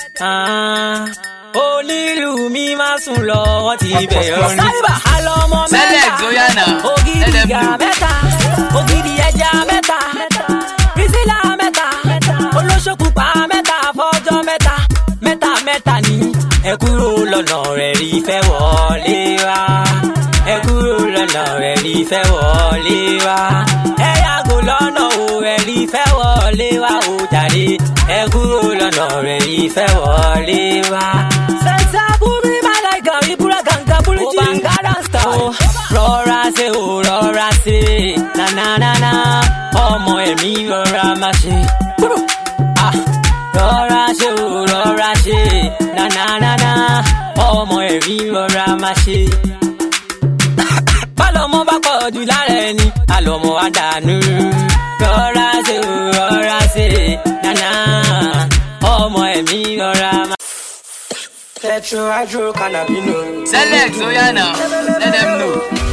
Onílù mi máa sùn lọ, wọ́n ti bẹ̀rẹ̀ orin. Àlọ́mọ mẹ́ta, ògidì ìgà mẹ́ta, ògidì ẹja mẹ́ta, Priscilla mẹ́ta, olóṣòkùpá mẹ́ta, fọ́jọ́ mẹ́ta, mẹ́ta ni. Ẹ kúrò lọ́nà rẹ̀ rí fẹ́ wọlé wá. Ẹ kúrò lọ́nà rẹ̀ rí fẹ́ wọlé wá. Ẹ yàgò lọ́nà o rẹ̀ rí fẹ́ wọlé wá o jàre. Ẹ kúrò lọ́nà rẹ̀ rí fẹ́ wọlé wá. Sẹ́ńsà búrí màláìka ìbúra gàǹgà búrújì. Ó bá ń gára sítà o. Rọra ṣe o rọra ṣe. Nànánánà ọmọ ẹ̀mí rọra má ṣe. Rọra ṣe o rọra ṣe. Nànánánà ọmọ ẹ̀mí rọra má ṣe. Bálọ̀mọ́ bá pọ̀ jù lára ẹni, àlọ́mọ́ wa dànù. Rọra ṣe o rọra ṣe. Nànà ọmọ ẹ̀mí rọra má. Petro hydro cannabino. Selex, oh yeah now, let them know.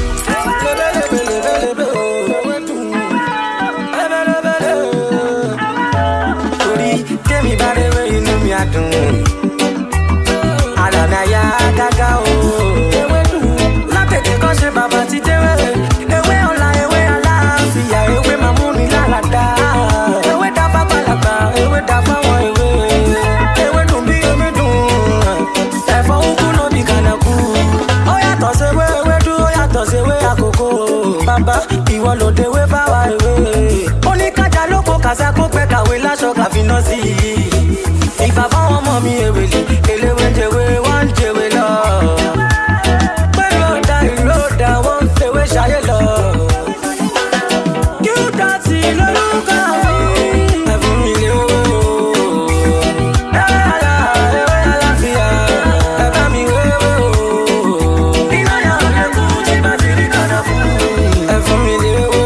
Torí tèmi bá dé wé inú mi á dùn. Àlànà ya gágá o. Látẹ̀tẹ̀ kan ṣe bàbá ti déwé. Ewé ọ̀la ewé aláàfíà, ewé máa mú ni láradá. Ewé dá fápálàgbà, ewé dá fáwọn ewé. Ewé dùn bí omi dùn. Ẹ̀fọ́ ukú ló bí kànákù. Ó yàtọ̀ sí ewé ewédú, ó yàtọ̀ sí ewé àkókò. Bàbá ìwọ lòdè wé fáwa ìwé. Oníkájà lóko kàṣà kó pẹ́ kàwé láṣọ kàfínà sí i. Ìfà fáwọn ọmọ mi èwèlè, eléwé ń jẹwé, wọ́n ń jẹwé lọ. Pé lóòdà ìlóòdà, wọ́n ń fewé ṣayé lọ. Kí ó dá sí lórúkọ mi, ẹ̀fún mi lé owó. Ewé àlàáfíà, ẹ̀bá mi wéwé o. Iná yà ó lẹ́kùn tí bá ti rí kànáà fún mi. Ẹ̀fún mi lé owó.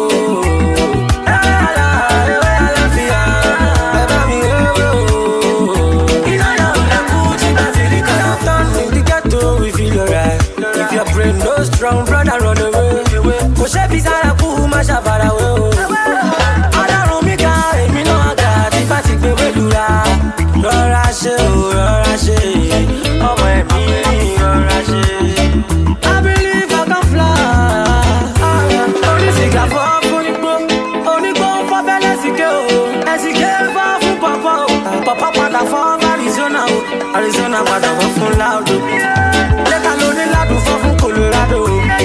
Ewé àlàáfíà, ẹ̀bá mi wéwé o. Iná yà ó lẹ́kùn tí bá ti rí kànáà fún mi. In the ghetto we feel alright. If your brain no strong, brother run away. Kò ṣe fi sára kú, má ṣàfarawé o. Ọlọ́run mi ká èmi náà ga tí bá ti gbé wélura. Rọra ṣe o, rọra ṣe. Ọmọ ẹ̀mí rọra ṣe. I believe I can fly. Onísìgá fọ́ fúnigbó. Onígbó ń fọ́ fẹ́ lẹ́sìké o. Ẹ̀sìké ń fọ́ fún pọ̀pọ̀ o. Pọ̀pọ̀ padà fọ́ Arizona o. Arizona padà fọ́ fún Laudo. Lẹ́ka ló ní ládùn fọ́ fún Colorado.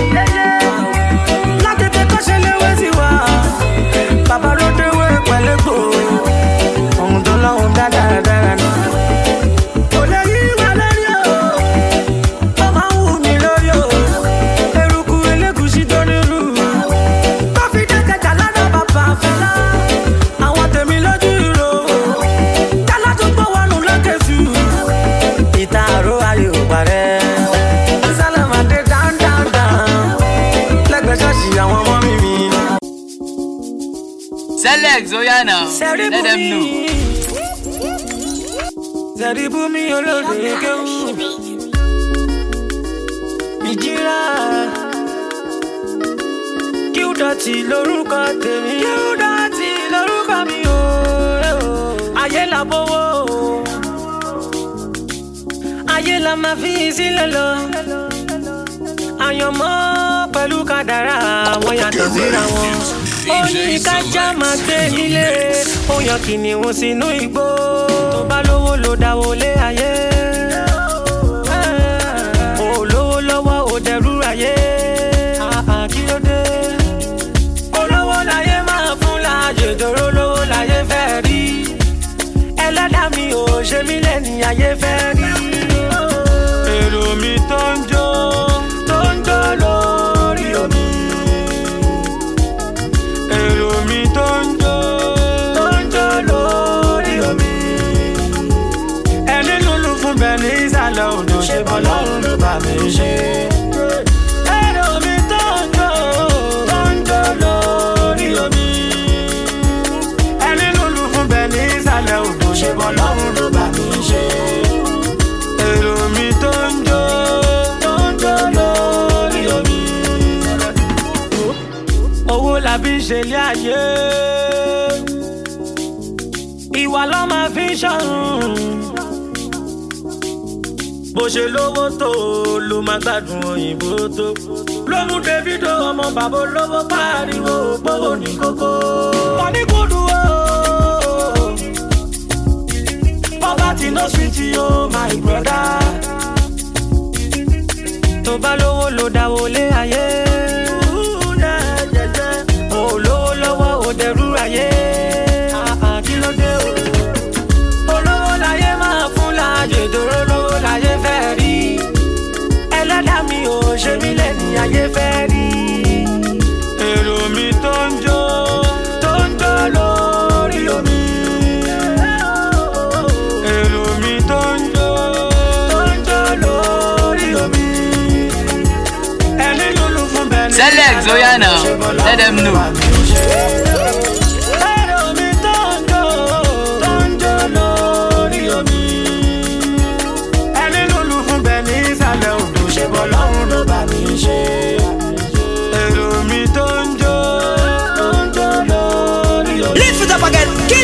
Lákété kọ́ ṣe léwé sí wa. Bàbá ló déwé pẹ̀lẹ́gbò. Ohun tó lọ́hùn dáradára náà. Kò lè yí wa lórí o. Ó máa ń wù mí lórí o. Eruku elégùsì tó nírú. Kọ́fí dẹ́kẹ̀jà lọ́dọ̀ bàbá Fẹlá. Àwọn tèmi lójú ìró. Jálá tó gbọ́ wọnú lókèsù. Ìta àrò ayé ò parẹ́. Sálámàdé down down down. Lẹ́gbẹ̀ẹ́ ṣọ́ọ̀ṣì àwọn ọmọ mi mi. Select Zoyana. Let them know. Zẹ̀ríbùmí olóde kéwù. Ìjìrà. Kí ó dọ̀tí lórúkọ tèmi. Kí ó dọ̀tí lórúkọ mi o. Ayé la bówó o. Ayé la máa fi sílẹ̀ lọ. Àyànmọ́ pẹ̀lú kádàrá wọn yàtọ̀ síra wọn. Ó ní kájà máa gbé nílé. Ó yan kìnìún sínú igbó. Tó bá lówó ló dáwó lé ayé. Ó lówó lọ́wọ́ ó dẹrú ayé. Kí ló dé? Olówó láyé máa fún láàyè dòró lówó láyé fẹ́ rí. Ẹlẹ́dàá mi ò ṣe mí lẹ́ni ayé fẹ́ rí. Èrò mi tó ń jó lórí omi. Èrò mi tó ń jó lórí omi. Ẹni lulu fún bẹ́ẹ̀ ní ìsàlẹ̀ odò ṣe bọ́ lọ́rùn ló bá mi ṣe. Èrò mi tó ń jó lórí omi. Ẹni lulu fún bẹ́ẹ̀ ní ìsàlẹ̀ odò ṣe bọ́ lọ́rùn ló bá mi ṣe. Èrò mi tó ń jó lórí omi. Owó la fi ń ṣe ilé ayé. Ìwà ló máa fi ń ṣọ̀run. Bó ṣe lówó tó ló máa gbádùn òyìnbó tó. Ló mú Davido ọmọ bàbá olówó pariwo gbówó ní kókó. Wọ́n ní kó dùn ó. Poverty no sweet yo my brother. Tó bá lówó ló dáwó lé ayé. Ó lówó lọ́wọ́ ó dẹrú ayé. Kí ló dé o? Olówó láyé máa fún láàyè dòró lówó láyé fẹ́ rí. Ẹlẹ́dàá mi ò ṣe mí lẹ́ni ayé fẹ́ rí. Èrò mi tó ń jó lórí omi. Èrò mi tó ń jó lórí omi. Ẹni lulu fún bẹ́ẹ̀ ní. Select Zoyana. Let them know. Èrò mi tó ń jó lórí omi. Ẹni lulu fún bẹ́ẹ̀ ní ìsàlẹ̀ odò ṣe bọ́ lọ́rùn ló bá mi ṣe. Èrò mi tó ń jó lórí omi. Lift it up again.